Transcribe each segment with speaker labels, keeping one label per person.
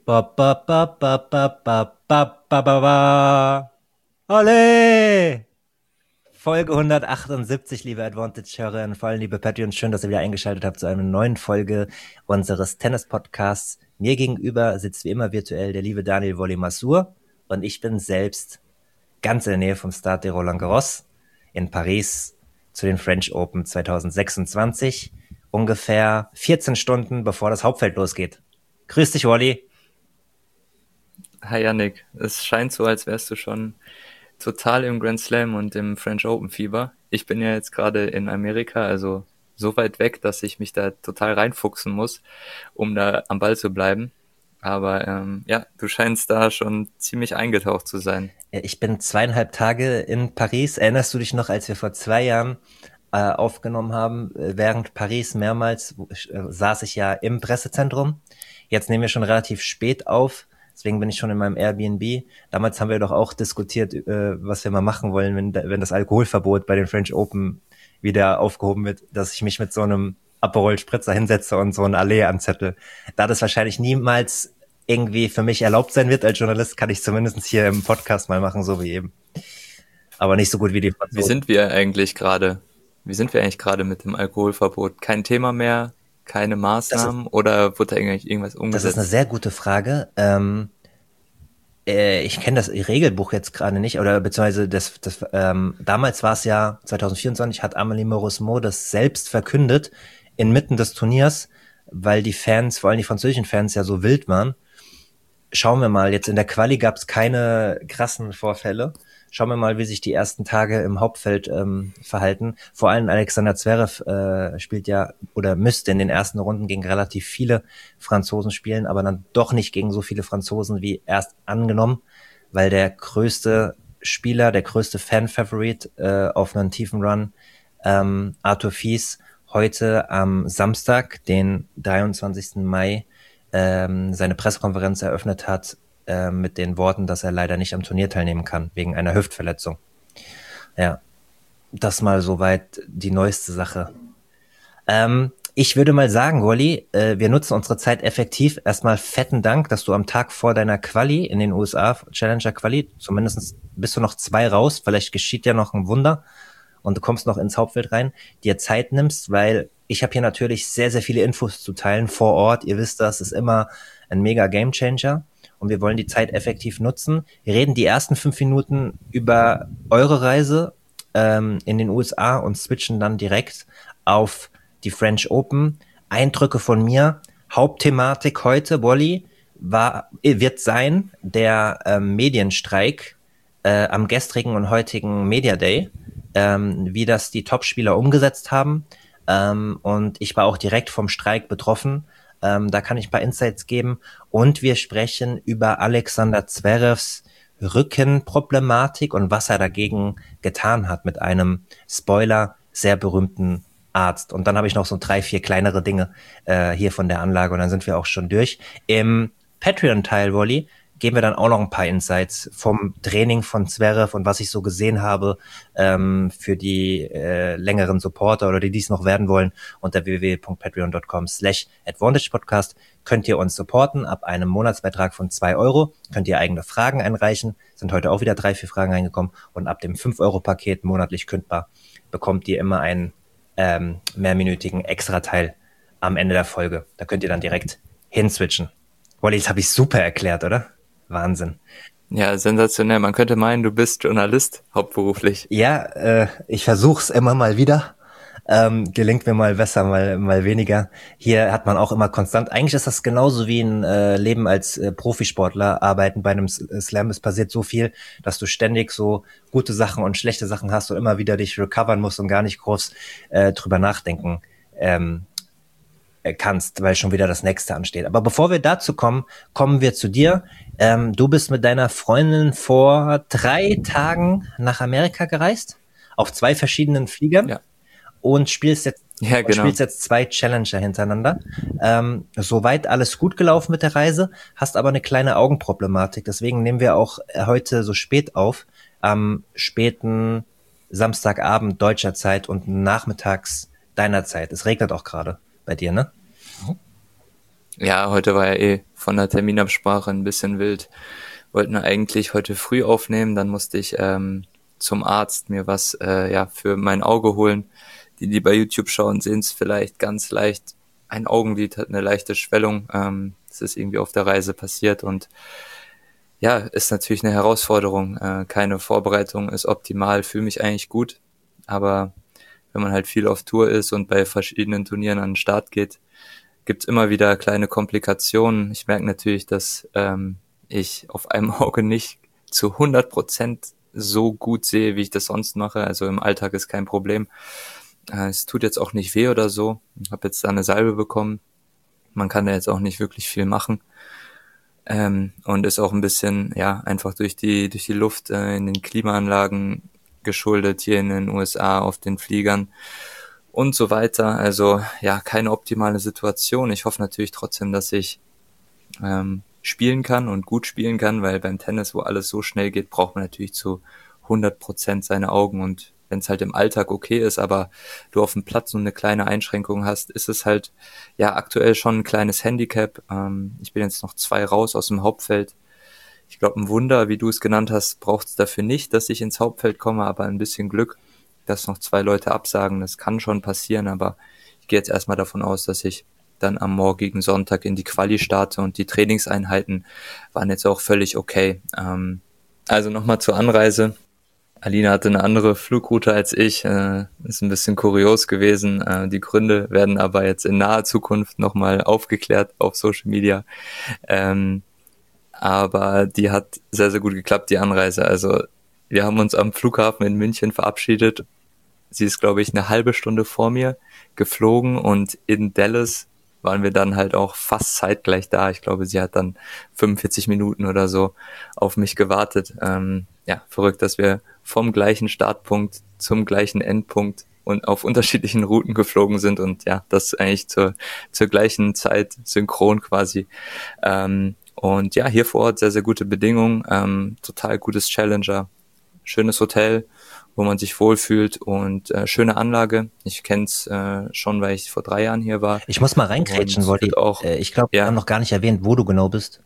Speaker 1: Ba, ba, ba, ba, ba, ba, ba, ba, ba, ba. Ole! Folge 178, liebe Advantage-Hörerinnen, vor allem liebe Patreons, schön, dass ihr wieder eingeschaltet habt zu einer neuen Folge unseres Tennis-Podcasts. Mir gegenüber sitzt wie immer virtuell der liebe Daniel Wolli-Masur und ich bin selbst ganz in der Nähe vom Stade de Roland Garros in Paris zu den French Open 2026, ungefähr 14 Stunden bevor das Hauptfeld losgeht. Grüß dich, Wolli.
Speaker 2: Hi Yannick, es scheint so, als wärst du schon total im Grand Slam und im French Open Fieber. Ich bin ja jetzt gerade in Amerika, also so weit weg, dass ich mich da total reinfuchsen muss, um da am Ball zu bleiben. Aber ja, du scheinst da schon ziemlich eingetaucht zu sein.
Speaker 1: Ich bin 2,5 Tage in Paris. Erinnerst du dich noch, als wir vor 2 Jahren aufgenommen haben? Während Paris mehrmals saß ich ja im Pressezentrum. Jetzt nehmen wir schon relativ spät auf. Deswegen bin ich schon in meinem Airbnb. Damals haben wir doch auch diskutiert, was wir mal machen wollen, wenn das Alkoholverbot bei den French Open wieder aufgehoben wird, dass ich mich mit so einem Aperol Spritzer hinsetze und so ein Allee anzettel. Da das wahrscheinlich niemals irgendwie für mich erlaubt sein wird als Journalist, kann ich zumindest hier im Podcast mal machen, so wie eben. Aber nicht so gut wie die Franzosen.
Speaker 2: Wie sind wir eigentlich gerade mit dem Alkoholverbot? Kein Thema mehr, keine Maßnahmen oder wurde da eigentlich irgendwas
Speaker 1: Das
Speaker 2: umgesetzt?
Speaker 1: ist eine sehr gute Frage. Ich kenne das Regelbuch jetzt gerade nicht, oder beziehungsweise damals war es ja 2024, hat Amélie Mauresmo das selbst verkündet inmitten des Turniers, weil die Fans, vor allem die französischen Fans, ja so wild waren. Schauen wir mal, jetzt in der Quali gab es keine krassen Vorfälle. Schauen wir mal, wie sich die ersten Tage im Hauptfeld verhalten. Vor allem Alexander Zverev spielt ja oder müsste in den ersten Runden gegen relativ viele Franzosen spielen, aber dann doch nicht gegen so viele Franzosen wie erst angenommen, weil der größte Spieler, der größte Fan-Favorite auf einen tiefen Run, Arthur Fils, heute am Samstag, den 23. Mai, seine Pressekonferenz eröffnet hat mit den Worten, dass er leider nicht am Turnier teilnehmen kann, wegen einer Hüftverletzung. Ja, das mal soweit die neueste Sache. Ich würde mal sagen, Wolli, wir nutzen unsere Zeit effektiv. Erstmal fetten Dank, dass du am Tag vor deiner Quali in den USA, Challenger Quali, zumindest bist du noch 2 raus, vielleicht geschieht ja noch ein Wunder und du kommst noch ins Hauptfeld rein, dir Zeit nimmst, weil ich habe hier natürlich sehr, sehr viele Infos zu teilen vor Ort. Ihr wisst, das ist immer ein mega Gamechanger und wir wollen die Zeit effektiv nutzen. Wir reden die ersten 5 Minuten über eure Reise in den USA und switchen dann direkt auf die French Open. Eindrücke von mir. Hauptthematik heute, Wolli, wird sein der Medienstreik am gestrigen und heutigen Media Day, wie das die Topspieler umgesetzt haben. Und ich war auch direkt vom Streik betroffen. Da kann ich ein paar Insights geben. Und wir sprechen über Alexander Zverevs Rückenproblematik und was er dagegen getan hat mit einem Spoiler sehr berühmten Arzt. Und dann habe ich noch so 3, 4 kleinere Dinge hier von der Anlage und dann sind wir auch schon durch. Im Patreon-Teil, Wolli, geben wir dann auch noch ein paar Insights vom Training von Zverev und was ich so gesehen habe für die längeren Supporter oder die dies noch werden wollen. Unter www.patreon.com/advantagepodcast könnt ihr uns supporten. Ab einem Monatsbeitrag von 2 Euro könnt ihr eigene Fragen einreichen. Sind heute auch wieder 3, 4 Fragen reingekommen. Und ab dem 5-Euro-Paket monatlich kündbar bekommt ihr immer einen mehrminütigen Extra-Teil am Ende der Folge. Da könnt ihr dann direkt hinswitchen. Wolli, das habe ich super erklärt, oder? Wahnsinn.
Speaker 2: Ja, sensationell. Man könnte meinen, du bist Journalist hauptberuflich.
Speaker 1: Ja, ich versuch's immer mal wieder. Gelingt mir mal besser, mal weniger. Hier hat man auch immer konstant, eigentlich ist das genauso wie ein Leben als Profisportler, arbeiten bei einem Slam. Es passiert so viel, dass du ständig so gute Sachen und schlechte Sachen hast und immer wieder dich recovern musst und gar nicht groß drüber nachdenken kannst, weil schon wieder das nächste ansteht. Aber bevor wir dazu kommen, kommen wir zu dir. Du bist mit deiner Freundin vor 3 Tagen nach Amerika gereist, auf 2 verschiedenen Fliegern.
Speaker 2: Ja.
Speaker 1: Und spielst jetzt
Speaker 2: Ja, genau.
Speaker 1: 2 Challenger hintereinander. Soweit alles gut gelaufen mit der Reise, hast aber eine kleine Augenproblematik. Deswegen nehmen wir auch heute so spät auf, am späten Samstagabend deutscher Zeit und nachmittags deiner Zeit. Es regnet auch gerade bei dir, ne?
Speaker 2: Ja, heute war ja von der Terminabsprache ein bisschen wild. Wollten wir eigentlich heute früh aufnehmen, dann musste ich zum Arzt mir was für mein Auge holen. Die bei YouTube schauen, sehen es vielleicht ganz leicht. Ein Augenlid hat eine leichte Schwellung. Das ist irgendwie auf der Reise passiert und ja, ist natürlich eine Herausforderung. Keine Vorbereitung ist optimal, fühle mich eigentlich gut, aber wenn man halt viel auf Tour ist und bei verschiedenen Turnieren an den Start geht, gibt's immer wieder kleine Komplikationen. Ich merke natürlich, dass ich auf einem Auge nicht zu 100% so gut sehe, wie ich das sonst mache. Also im Alltag ist kein Problem. Es tut jetzt auch nicht weh oder so. Ich habe jetzt da eine Salbe bekommen. Man kann da jetzt auch nicht wirklich viel machen. Und ist auch ein bisschen, ja, einfach durch die Luft in den Klimaanlagen geschuldet, hier in den USA auf den Fliegern und so weiter. Also ja, keine optimale Situation. Ich hoffe natürlich trotzdem, dass ich spielen kann und gut spielen kann, weil beim Tennis, wo alles so schnell geht, braucht man natürlich zu 100% seine Augen, und wenn es halt im Alltag okay ist, aber du auf dem Platz nur eine kleine Einschränkung hast, ist es halt ja aktuell schon ein kleines Handicap. Ich bin jetzt noch 2 raus aus dem Hauptfeld. Ich glaube, ein Wunder, wie du es genannt hast, braucht es dafür nicht, dass ich ins Hauptfeld komme, aber ein bisschen Glück, dass noch 2 Leute absagen. Das kann schon passieren, aber ich gehe jetzt erstmal davon aus, dass ich dann am morgigen Sonntag in die Quali starte, und die Trainingseinheiten waren jetzt auch völlig okay. Also nochmal zur Anreise. Alina hatte eine andere Flugroute als ich, ist ein bisschen kurios gewesen. Die Gründe werden aber jetzt in naher Zukunft nochmal aufgeklärt auf Social Media. Aber die hat sehr, sehr gut geklappt, die Anreise. Also wir haben uns am Flughafen in München verabschiedet. Sie ist, glaube ich, eine halbe Stunde vor mir geflogen, und in Dallas waren wir dann halt auch fast zeitgleich da. Ich glaube, sie hat dann 45 Minuten oder so auf mich gewartet. Ja, verrückt, dass wir vom gleichen Startpunkt zum gleichen Endpunkt und auf unterschiedlichen Routen geflogen sind, und ja, das eigentlich zur gleichen Zeit synchron quasi. Und ja, hier vor Ort sehr, sehr gute Bedingungen, total gutes Challenger, schönes Hotel, wo man sich wohlfühlt, und schöne Anlage. Ich kenne es schon, weil ich vor 3 Jahren hier war.
Speaker 1: Ich muss mal reingrätschen,
Speaker 2: Und
Speaker 1: Wolli.
Speaker 2: wird auch,
Speaker 1: Ich glaube, wir haben
Speaker 2: ja,
Speaker 1: noch gar nicht erwähnt, wo du genau bist.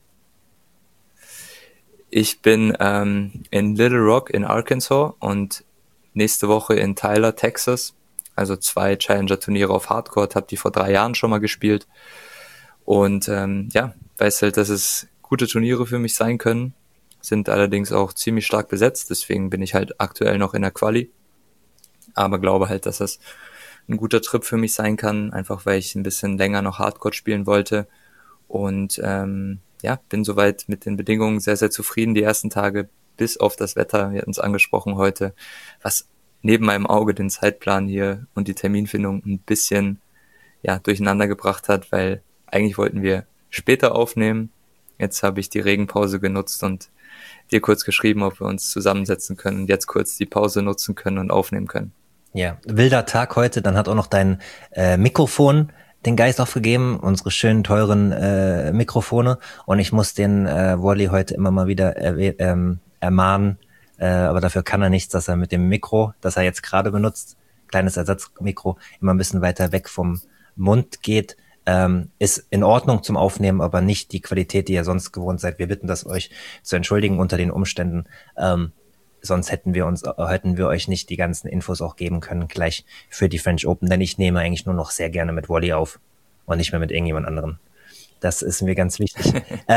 Speaker 2: ich bin in Little Rock in Arkansas und nächste Woche in Tyler, Texas. Also 2 Challenger-Turniere auf Hardcourt, habe die vor 3 Jahren schon mal gespielt. Und ja, weiß halt, dass es gute Turniere für mich sein können, sind allerdings auch ziemlich stark besetzt, deswegen bin ich halt aktuell noch in der Quali, aber glaube halt, dass das ein guter Trip für mich sein kann, einfach weil ich ein bisschen länger noch Hardcore spielen wollte, und ja, bin soweit mit den Bedingungen sehr, sehr zufrieden die ersten Tage, bis auf das Wetter, wir hatten es angesprochen heute, was neben meinem Auge den Zeitplan hier und die Terminfindung ein bisschen ja durcheinander gebracht hat, weil eigentlich wollten wir später aufnehmen. Jetzt habe ich die Regenpause genutzt und dir kurz geschrieben, ob wir uns zusammensetzen können und jetzt kurz die Pause nutzen können und aufnehmen können.
Speaker 1: Ja, wilder Tag heute. Dann hat auch noch dein Mikrofon den Geist aufgegeben, unsere schönen, teuren Mikrofone. Und ich muss den Wolli heute immer mal wieder ermahnen, aber dafür kann er nichts, dass er mit dem Mikro, das er jetzt gerade benutzt, kleines Ersatzmikro, immer ein bisschen weiter weg vom Mund geht. Ist in Ordnung zum Aufnehmen, aber nicht die Qualität, die ihr sonst gewohnt seid. Wir bitten das euch zu entschuldigen unter den Umständen. Sonst hätten wir euch nicht die ganzen Infos auch geben können, gleich für die French Open, denn ich nehme eigentlich nur noch sehr gerne mit Wolli auf und nicht mehr mit irgendjemand anderem. Das ist mir ganz wichtig.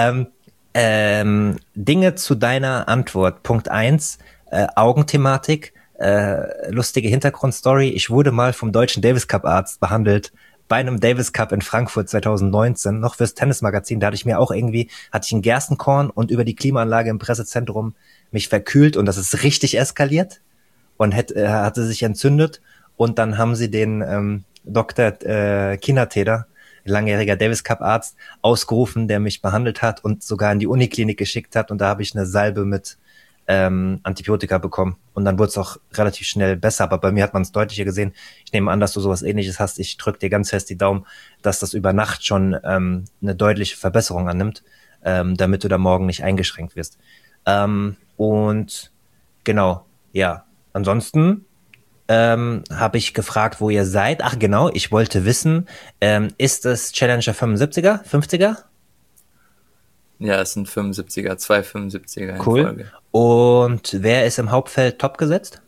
Speaker 1: Dinge zu deiner Antwort. Punkt 1, Augenthematik, lustige Hintergrundstory. Ich wurde mal vom Deutschen Davis Cup Arzt behandelt bei einem Davis Cup in Frankfurt 2019, noch fürs Tennismagazin. Da hatte ich ein Gerstenkorn und über die Klimaanlage im Pressezentrum mich verkühlt, und das ist richtig eskaliert und hatte sich entzündet, und dann haben sie den Dr. Kinateder, langjähriger Davis Cup Arzt, ausgerufen, der mich behandelt hat und sogar in die Uniklinik geschickt hat, und da habe ich eine Salbe mit Antibiotika bekommen, und dann wurde es auch relativ schnell besser, aber bei mir hat man es deutlicher gesehen. Ich nehme an, dass du sowas Ähnliches hast. Ich drücke dir ganz fest die Daumen, dass das über Nacht schon eine deutliche Verbesserung annimmt, damit du da morgen nicht eingeschränkt wirst. Und genau, ja, ansonsten habe ich gefragt, wo ihr seid. Ach genau, ich wollte wissen, ist es Challenger 75er, 50er?
Speaker 2: Ja, es sind 75er, zwei 75er in
Speaker 1: Cool.
Speaker 2: Folge.
Speaker 1: Und wer ist im Hauptfeld top gesetzt?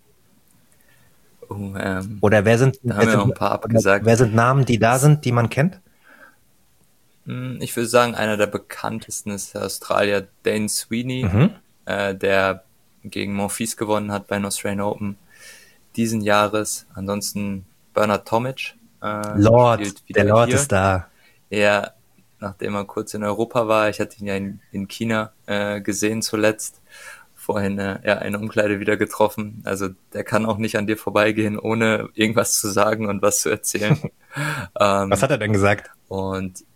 Speaker 2: Oh,
Speaker 1: Oder
Speaker 2: da haben wir noch ein paar abgesagt.
Speaker 1: wer sind Namen, die da sind, die man kennt?
Speaker 2: Ich würde sagen, einer der bekanntesten ist der Australier Dane Sweeney,
Speaker 1: Mhm.
Speaker 2: der gegen Monfils gewonnen hat bei Australian Open diesen Jahres. Ansonsten Bernard Tomic
Speaker 1: Lord,
Speaker 2: spielt
Speaker 1: der
Speaker 2: wieder
Speaker 1: Lord
Speaker 2: hier.
Speaker 1: ist da.
Speaker 2: Er, nachdem er kurz in Europa war, ich hatte ihn ja in China gesehen zuletzt, vorhin eine Umkleide wieder getroffen. Also der kann auch nicht an dir vorbeigehen, ohne irgendwas zu sagen und was zu erzählen.
Speaker 1: Was hat er denn gesagt?
Speaker 2: Und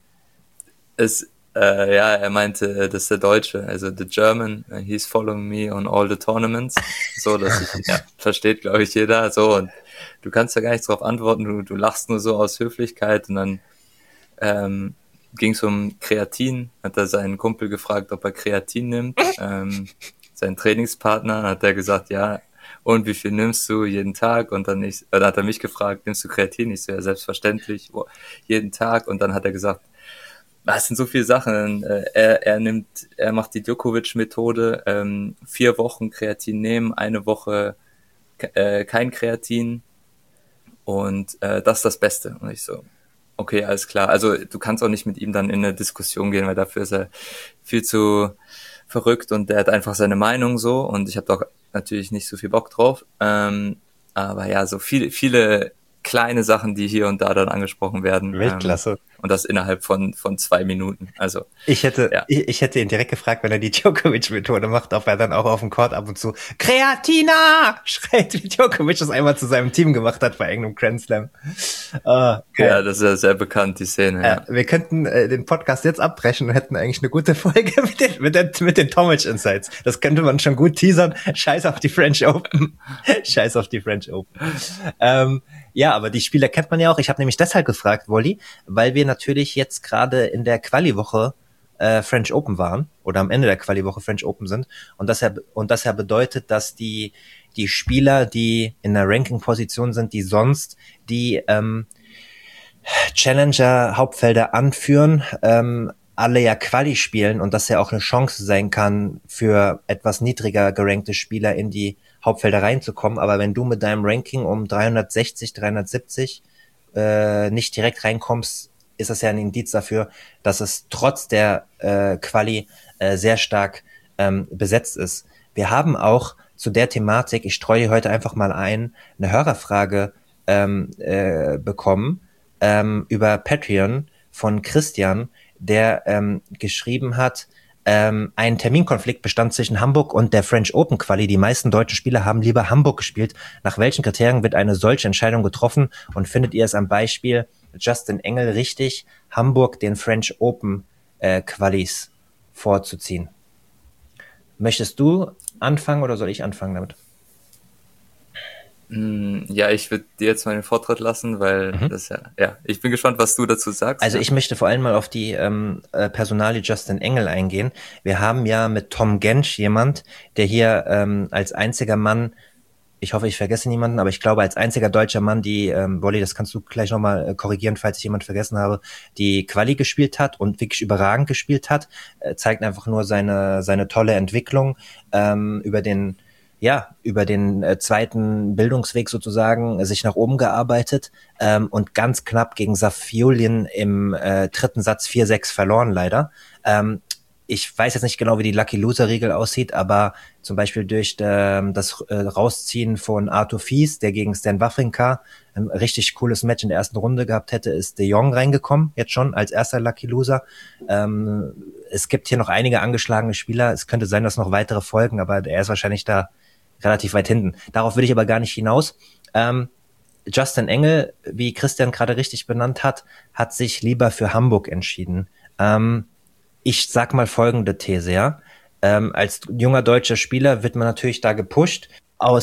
Speaker 2: er meinte, das ist der Deutsche, also the German, he's following me on all the tournaments. So, dass versteht, glaube ich, jeder. So, und du kannst ja gar nichts darauf antworten, du lachst nur so aus Höflichkeit und dann ging es um Kreatin, hat er seinen Kumpel gefragt, ob er Kreatin nimmt. Sein Trainingspartner hat er gesagt, ja, und wie viel nimmst du jeden Tag? Und dann hat er mich gefragt, nimmst du Kreatin? Ich so, ja, selbstverständlich, jeden Tag. Und dann hat er gesagt, es sind so viele Sachen. Er macht die Djokovic-Methode, 4 Wochen Kreatin nehmen, 1 Woche kein Kreatin und das ist das Beste. Und ich so, okay, alles klar. Also du kannst auch nicht mit ihm dann in eine Diskussion gehen, weil dafür ist er viel zu verrückt und der hat einfach seine Meinung so und ich habe doch natürlich nicht so viel Bock drauf. Aber ja, so viele kleine Sachen, die hier und da dann angesprochen werden.
Speaker 1: Weltklasse.
Speaker 2: Und das innerhalb von 2 Minuten. Also
Speaker 1: Ich hätte,
Speaker 2: ja.
Speaker 1: ich hätte ihn direkt gefragt, wenn er die Djokovic-Methode macht, ob er dann auch auf dem Court ab und zu Kreatina schreit, wie Djokovic das einmal zu seinem Team gemacht hat bei irgendeinem Grand Slam.
Speaker 2: Ja, das ist ja sehr bekannt, die Szene. Ja.
Speaker 1: Wir könnten den Podcast jetzt abbrechen und hätten eigentlich eine gute Folge mit den Tomic Insights. Das könnte man schon gut teasern. Scheiß auf die French Open. Scheiß auf die French Open. Ja, aber die Spieler kennt man ja auch. Ich habe nämlich deshalb gefragt, Wolli, weil wir natürlich jetzt gerade in der Quali-Woche French Open waren oder am Ende der Quali-Woche French Open sind und das ja bedeutet, dass die Spieler, die in der Ranking-Position sind, die sonst die Challenger-Hauptfelder anführen, alle ja Quali spielen und das ja auch eine Chance sein kann, für etwas niedriger gerankte Spieler in die Hauptfelder reinzukommen. Aber wenn du mit deinem Ranking um 360, 370 nicht direkt reinkommst, ist das ja ein Indiz dafür, dass es trotz der Quali sehr stark besetzt ist. Wir haben auch zu der Thematik, ich streue heute einfach mal ein, eine Hörerfrage bekommen über Patreon von Christian, der geschrieben hat, ein Terminkonflikt bestand zwischen Hamburg und der French Open Quali. Die meisten deutschen Spieler haben lieber Hamburg gespielt. Nach welchen Kriterien wird eine solche Entscheidung getroffen? Und findet ihr es am Beispiel Justin Engel richtig, Hamburg den French Open Qualis vorzuziehen? Möchtest du anfangen oder soll ich anfangen damit?
Speaker 2: Ja, ich würde dir jetzt mal den Vortritt lassen, weil das ich bin gespannt, was du dazu sagst.
Speaker 1: Also ich möchte vor allem mal auf die Personalie Justin Engel eingehen. Wir haben ja mit Tom Gensch jemand, der hier als einziger Mann, ich hoffe, ich vergesse niemanden, aber ich glaube, als einziger deutscher Mann, die, Wolli, das kannst du gleich nochmal korrigieren, falls ich jemand vergessen habe, die Quali gespielt hat und wirklich überragend gespielt hat, zeigt einfach nur seine tolle Entwicklung über den zweiten Bildungsweg sozusagen sich nach oben gearbeitet und ganz knapp gegen Safiullin im dritten Satz 4-6 verloren leider. Ich weiß jetzt nicht genau, wie die Lucky Loser Regel aussieht, aber zum Beispiel durch das Rausziehen von Arthur Fies, der gegen Stan Wawrinka ein richtig cooles Match in der ersten Runde gehabt hätte, ist De Jong reingekommen, jetzt schon als erster Lucky Loser. Es gibt hier noch einige angeschlagene Spieler. Es könnte sein, dass noch weitere folgen, aber er ist wahrscheinlich da relativ weit hinten. Darauf will ich aber gar nicht hinaus. Justin Engel, wie Christian gerade richtig benannt hat, hat sich lieber für Hamburg entschieden. Ich sag mal folgende These, ja. Als junger deutscher Spieler wird man natürlich da gepusht. Aus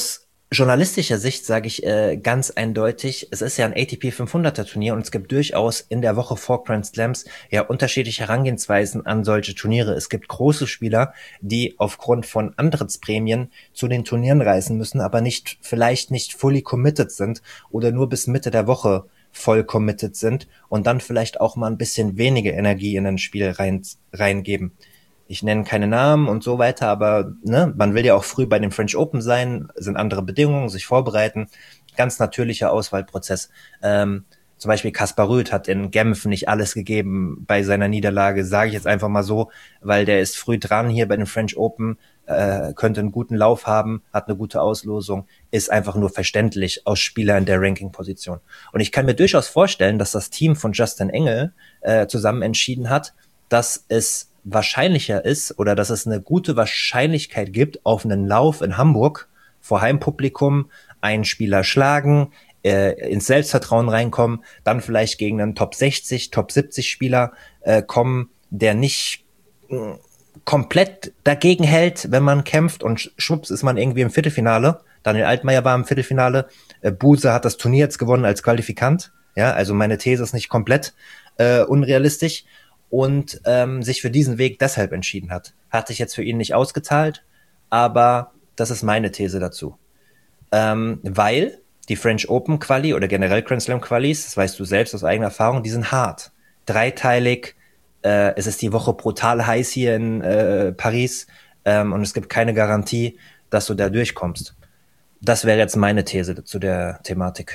Speaker 1: journalistischer Sicht sage ich ganz eindeutig, es ist ja ein ATP 500er Turnier und es gibt durchaus in der Woche vor Grand Slams ja unterschiedliche Herangehensweisen an solche Turniere. Es gibt große Spieler, die aufgrund von Antrittsprämien zu den Turnieren reisen müssen, aber vielleicht nicht fully committed sind oder nur bis Mitte der Woche voll committed sind und dann vielleicht auch mal ein bisschen weniger Energie in ein Spiel reingeben. Ich nenne keine Namen und so weiter, aber ne, man will ja auch früh bei dem French Open sein, sind andere Bedingungen, sich vorbereiten, ganz natürlicher Auswahlprozess. Zum Beispiel Kaspar Rüth hat in Genf nicht alles gegeben bei seiner Niederlage, sage ich jetzt einfach mal so, weil der ist früh dran hier bei dem French Open, könnte einen guten Lauf haben, hat eine gute Auslosung, ist einfach nur verständlich aus Spieler in der Ranking-Position. Und ich kann mir durchaus vorstellen, dass das Team von Justin Engel zusammen entschieden hat, dass es wahrscheinlicher ist oder dass es eine gute Wahrscheinlichkeit gibt auf einen Lauf in Hamburg vor Heimpublikum, einen Spieler schlagen, ins Selbstvertrauen reinkommen, dann vielleicht gegen einen Top 60, Top 70 Spieler kommen, der nicht komplett dagegen hält, wenn man kämpft und schwupps ist man irgendwie im Viertelfinale. Daniel Altmaier war im Viertelfinale. Buse hat das Turnier jetzt gewonnen als Qualifikant. Ja, also meine These ist nicht komplett unrealistisch und sich für diesen Weg deshalb entschieden hat. Hat sich jetzt für ihn nicht ausgezahlt, aber das ist meine These dazu. Weil die French Open Quali oder generell Grand Slam Qualis, das weißt du selbst aus eigener Erfahrung, die sind hart. Dreiteilig, es ist die Woche brutal heiß hier in Paris und es gibt keine Garantie, dass du da durchkommst. Das wäre jetzt meine These zu der Thematik.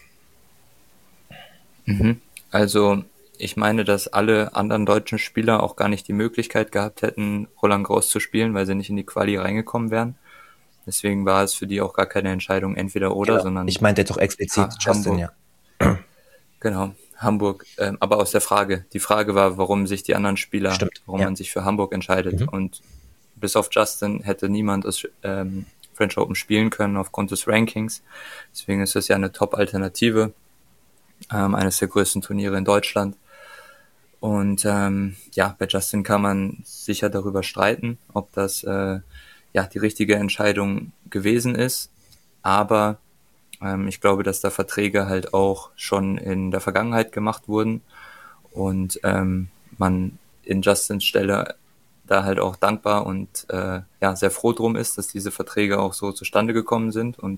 Speaker 2: Also ich meine, dass alle anderen deutschen Spieler auch gar nicht die Möglichkeit gehabt hätten, Roland Garros zu spielen, weil sie nicht in die Quali reingekommen wären. Deswegen war es für die auch gar keine Entscheidung entweder oder,
Speaker 1: Genau.
Speaker 2: sondern
Speaker 1: Ich meinte jetzt auch explizit Justin,
Speaker 2: Hamburg.
Speaker 1: ja.
Speaker 2: Genau, Hamburg. Aber aus der Frage. Die Frage war, warum sich die anderen Spieler,
Speaker 1: Stimmt,
Speaker 2: warum
Speaker 1: ja.
Speaker 2: man sich für Hamburg entscheidet. Und bis auf Justin hätte niemand das French Open spielen können aufgrund des Rankings. Deswegen ist es ja eine Top-Alternative. Eines der größten Turniere in Deutschland. Und ja, bei Justin kann man sicher darüber streiten, ob das ja die richtige Entscheidung gewesen ist. Aber ich glaube, dass da Verträge halt auch schon in der Vergangenheit gemacht wurden und man in Justins Stelle da halt auch dankbar und ja sehr froh drum ist, dass diese Verträge auch so zustande gekommen sind. Und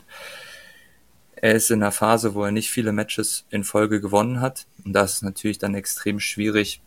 Speaker 2: er ist in einer Phase, wo er nicht viele Matches in Folge gewonnen hat. Und da ist es natürlich dann extrem schwierig,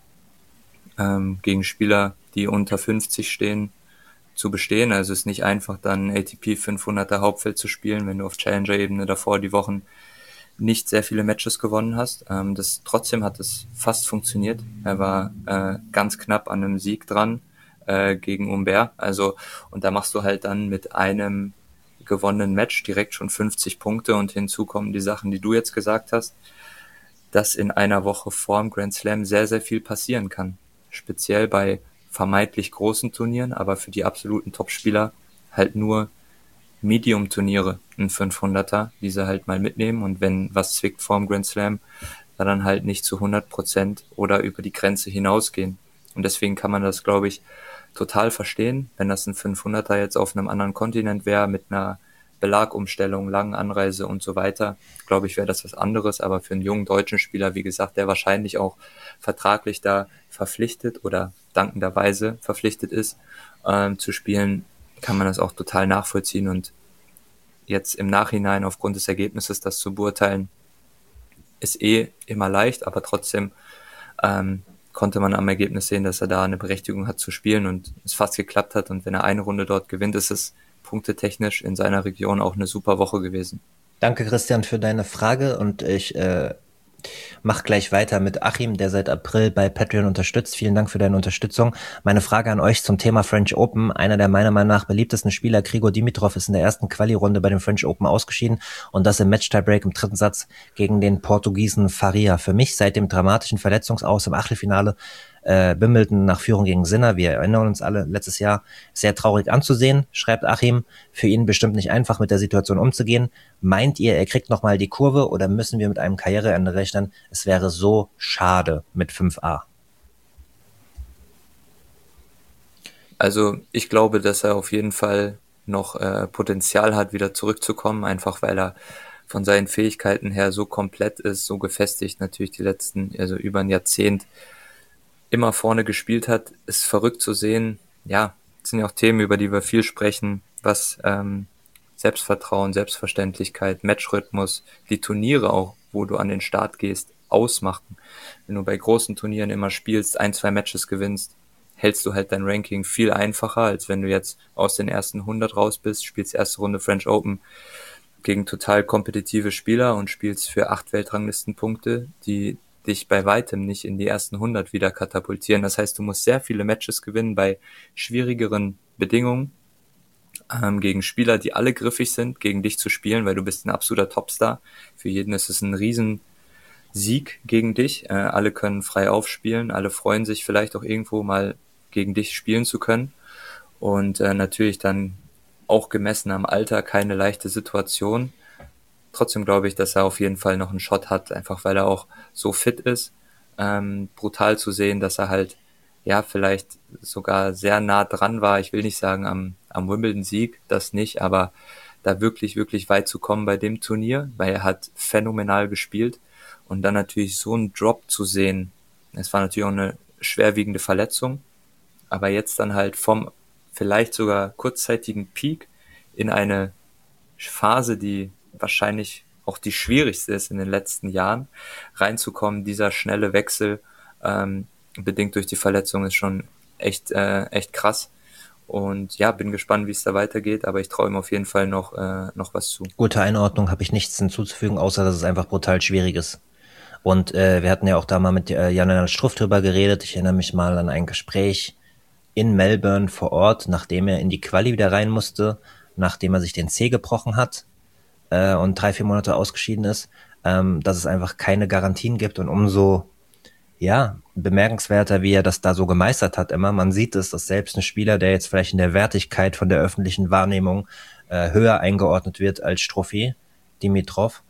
Speaker 2: gegen Spieler, die unter 50 stehen, zu bestehen. Also es ist nicht einfach, dann ATP 500er Hauptfeld zu spielen, wenn du auf Challenger-Ebene davor die Wochen nicht sehr viele Matches gewonnen hast. Trotzdem hat es fast funktioniert. Er war ganz knapp an einem Sieg dran gegen Humbert. Also, und da machst du halt dann mit einem gewonnenen Match direkt schon 50 Punkte und hinzu kommen die Sachen, die du jetzt gesagt hast, dass in einer Woche vorm Grand Slam sehr, sehr viel passieren kann. Speziell bei vermeintlich großen Turnieren, aber für die absoluten Topspieler halt nur Medium-Turniere, ein 500er, die sie halt mal mitnehmen und wenn was zwickt vorm Grand Slam, dann halt nicht zu 100% oder über die Grenze hinausgehen. Und deswegen kann man das, glaube ich, total verstehen, wenn das ein 500er jetzt auf einem anderen Kontinent wäre, mit einer Belagumstellung, langen Anreise und so weiter, glaube ich, wäre das was anderes, aber für einen jungen deutschen Spieler, wie gesagt, der wahrscheinlich auch vertraglich da verpflichtet oder dankenderweise verpflichtet ist, zu spielen, kann man das auch total nachvollziehen und jetzt im Nachhinein aufgrund des Ergebnisses das zu beurteilen, ist immer leicht, aber trotzdem konnte man am Ergebnis sehen, dass er da eine Berechtigung hat zu spielen und es fast geklappt hat und wenn er eine Runde dort gewinnt, ist es punktetechnisch in seiner Region auch eine super Woche gewesen.
Speaker 1: Danke, Christian, für deine Frage und ich mach gleich weiter mit Achim, der seit April bei Patreon unterstützt. Vielen Dank für deine Unterstützung. Meine Frage an euch zum Thema French Open. Einer der meiner Meinung nach beliebtesten Spieler, Grigor Dimitrov, ist in der ersten Quali-Runde bei dem French Open ausgeschieden und das im Match-Tiebreak im dritten Satz gegen den Portugiesen Faria. Für mich seit dem dramatischen Verletzungsaus im Achtelfinale Wimbledon nach Führung gegen Sinner, wir erinnern uns alle, letztes Jahr sehr traurig anzusehen, schreibt Achim. Für ihn bestimmt nicht einfach, mit der Situation umzugehen. Meint ihr, er kriegt nochmal die Kurve oder müssen wir mit einem Karriereende rechnen? Es wäre so schade mit 5a.
Speaker 2: Also ich glaube, dass er auf jeden Fall noch Potenzial hat, wieder zurückzukommen, einfach weil er von seinen Fähigkeiten her so komplett ist, so gefestigt, natürlich die letzten, also über ein Jahrzehnt immer vorne gespielt hat. Ist verrückt zu sehen. Ja, das sind ja auch Themen, über die wir viel sprechen, was Selbstvertrauen, Selbstverständlichkeit, Matchrhythmus, die Turniere auch, wo du an den Start gehst, ausmachen. Wenn du bei großen Turnieren immer spielst, 1, 2 Matches gewinnst, hältst du halt dein Ranking viel einfacher, als wenn du jetzt aus den ersten 100 raus bist, spielst erste Runde French Open gegen total kompetitive Spieler und spielst für 8 Weltranglistenpunkte, die dich bei weitem nicht in die ersten 100 wieder katapultieren. Das heißt, du musst sehr viele Matches gewinnen bei schwierigeren Bedingungen, gegen Spieler, die alle griffig sind, gegen dich zu spielen, weil du bist ein absoluter Topstar. Für jeden ist es ein Riesensieg gegen dich. Alle können frei aufspielen, alle freuen sich vielleicht auch irgendwo mal gegen dich spielen zu können. Und natürlich dann auch gemessen am Alter keine leichte Situation. Trotzdem glaube ich, dass er auf jeden Fall noch einen Shot hat, einfach weil er auch so fit ist. Brutal zu sehen, dass er halt ja vielleicht sogar sehr nah dran war. Ich will nicht sagen am Wimbledon-Sieg, das nicht, aber da wirklich, wirklich weit zu kommen bei dem Turnier, weil er hat phänomenal gespielt. Und dann natürlich so einen Drop zu sehen, es war natürlich auch eine schwerwiegende Verletzung, aber jetzt dann halt vom vielleicht sogar kurzzeitigen Peak in eine Phase, die wahrscheinlich auch die schwierigste ist in den letzten Jahren, reinzukommen. Dieser schnelle Wechsel, bedingt durch die Verletzung, ist schon echt krass. Und ja, bin gespannt, wie es da weitergeht, aber ich traue ihm auf jeden Fall noch was zu.
Speaker 1: Gute Einordnung, habe ich nichts hinzuzufügen, außer dass es einfach brutal schwierig ist. Und wir hatten ja auch da mal mit Jan-Lennart Struff drüber geredet. Ich erinnere mich mal an ein Gespräch in Melbourne vor Ort, nachdem er in die Quali wieder rein musste, nachdem er sich den Zeh gebrochen hat und 3-4 Monate ausgeschieden ist, dass es einfach keine Garantien gibt und umso bemerkenswerter, wie er das da so gemeistert hat immer. Man sieht es, dass selbst ein Spieler, der jetzt vielleicht in der Wertigkeit von der öffentlichen Wahrnehmung höher eingeordnet wird als Stroffi, Dimitrov,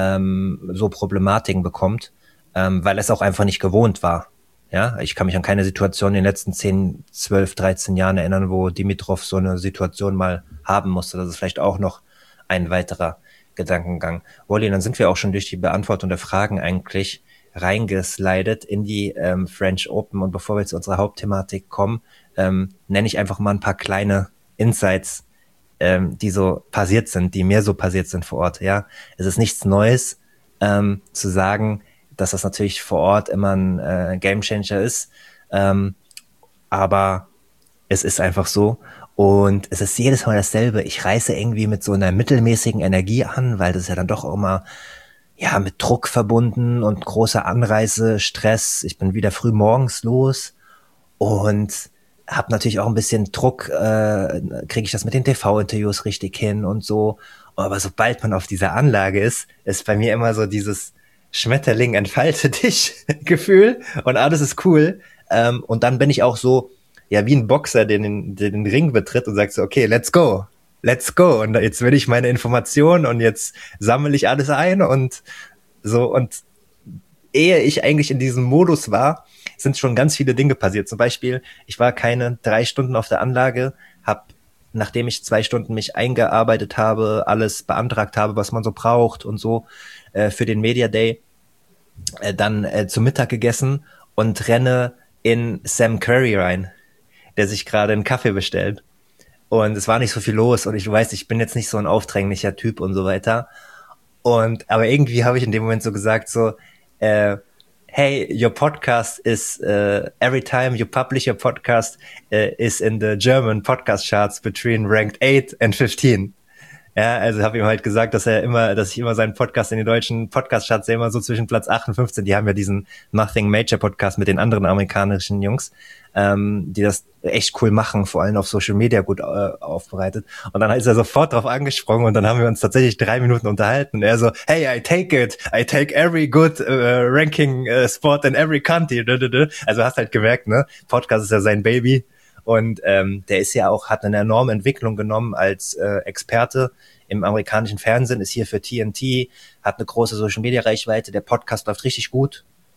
Speaker 1: so Problematiken bekommt, weil es auch einfach nicht gewohnt war. Ja, ich kann mich an keine Situation in den letzten 10, 12, 13 Jahren erinnern, wo Dimitrov so eine Situation mal haben musste. Das ist vielleicht auch noch ein weiterer Gedankengang. Wolli, dann sind wir auch schon durch die Beantwortung der Fragen eigentlich reingeslidet in die French Open. Und bevor wir zu unserer Hauptthematik kommen, nenne ich einfach mal ein paar kleine Insights, die so passiert sind, die mir so passiert sind vor Ort. Ja, es ist nichts Neues zu sagen, dass das natürlich vor Ort immer ein Gamechanger ist, aber es ist einfach so. Und es ist jedes Mal dasselbe. Ich reise irgendwie mit so einer mittelmäßigen Energie an, weil das ist ja dann doch immer mit Druck verbunden und großer Anreise, Stress. Ich bin wieder früh morgens los und habe natürlich auch ein bisschen Druck, kriege ich das mit den TV-Interviews richtig hin und so. Aber sobald man auf dieser Anlage ist bei mir immer so dieses Schmetterling entfalte dich Gefühl und alles ist cool. Und dann bin ich auch so, wie ein Boxer, der den Ring betritt und sagt so, okay, let's go. Und jetzt will ich meine Informationen und jetzt sammle ich alles ein und so. Und ehe ich eigentlich in diesem Modus war, sind schon ganz viele Dinge passiert. Zum Beispiel, ich war keine 3 Stunden auf der Anlage, habe, nachdem ich 2 Stunden mich eingearbeitet habe, alles beantragt habe, was man so braucht und so für den Media Day, dann zu Mittag gegessen und renne in Sam Curry rein, der sich gerade einen Kaffee bestellt. Und es war nicht so viel los und ich weiß, ich bin jetzt nicht so ein aufdringlicher Typ und so weiter. Aber irgendwie habe ich in dem Moment so gesagt so, hey, your podcast is, every time you publish your podcast is in the German podcast charts between ranked 8 and 15. Ja, also habe ihm halt gesagt, dass ich immer seinen Podcast in den deutschen Podcast-Charts sehe, immer so zwischen Platz 8 und 15. Die haben ja diesen Nothing Major Podcast mit den anderen amerikanischen Jungs, die das echt cool machen, vor allem auf Social Media gut aufbereitet. Und dann ist er sofort drauf angesprungen und dann haben wir uns tatsächlich 3 Minuten unterhalten. Und er so, hey, I take it. I take every good ranking spot in every country. Also hast halt gemerkt, ne? Podcast ist ja sein Baby. Und der ist ja auch, hat eine enorme Entwicklung genommen als Experte im amerikanischen Fernsehen, ist hier für TNT, hat eine große Social-Media-Reichweite, der Podcast läuft richtig gut.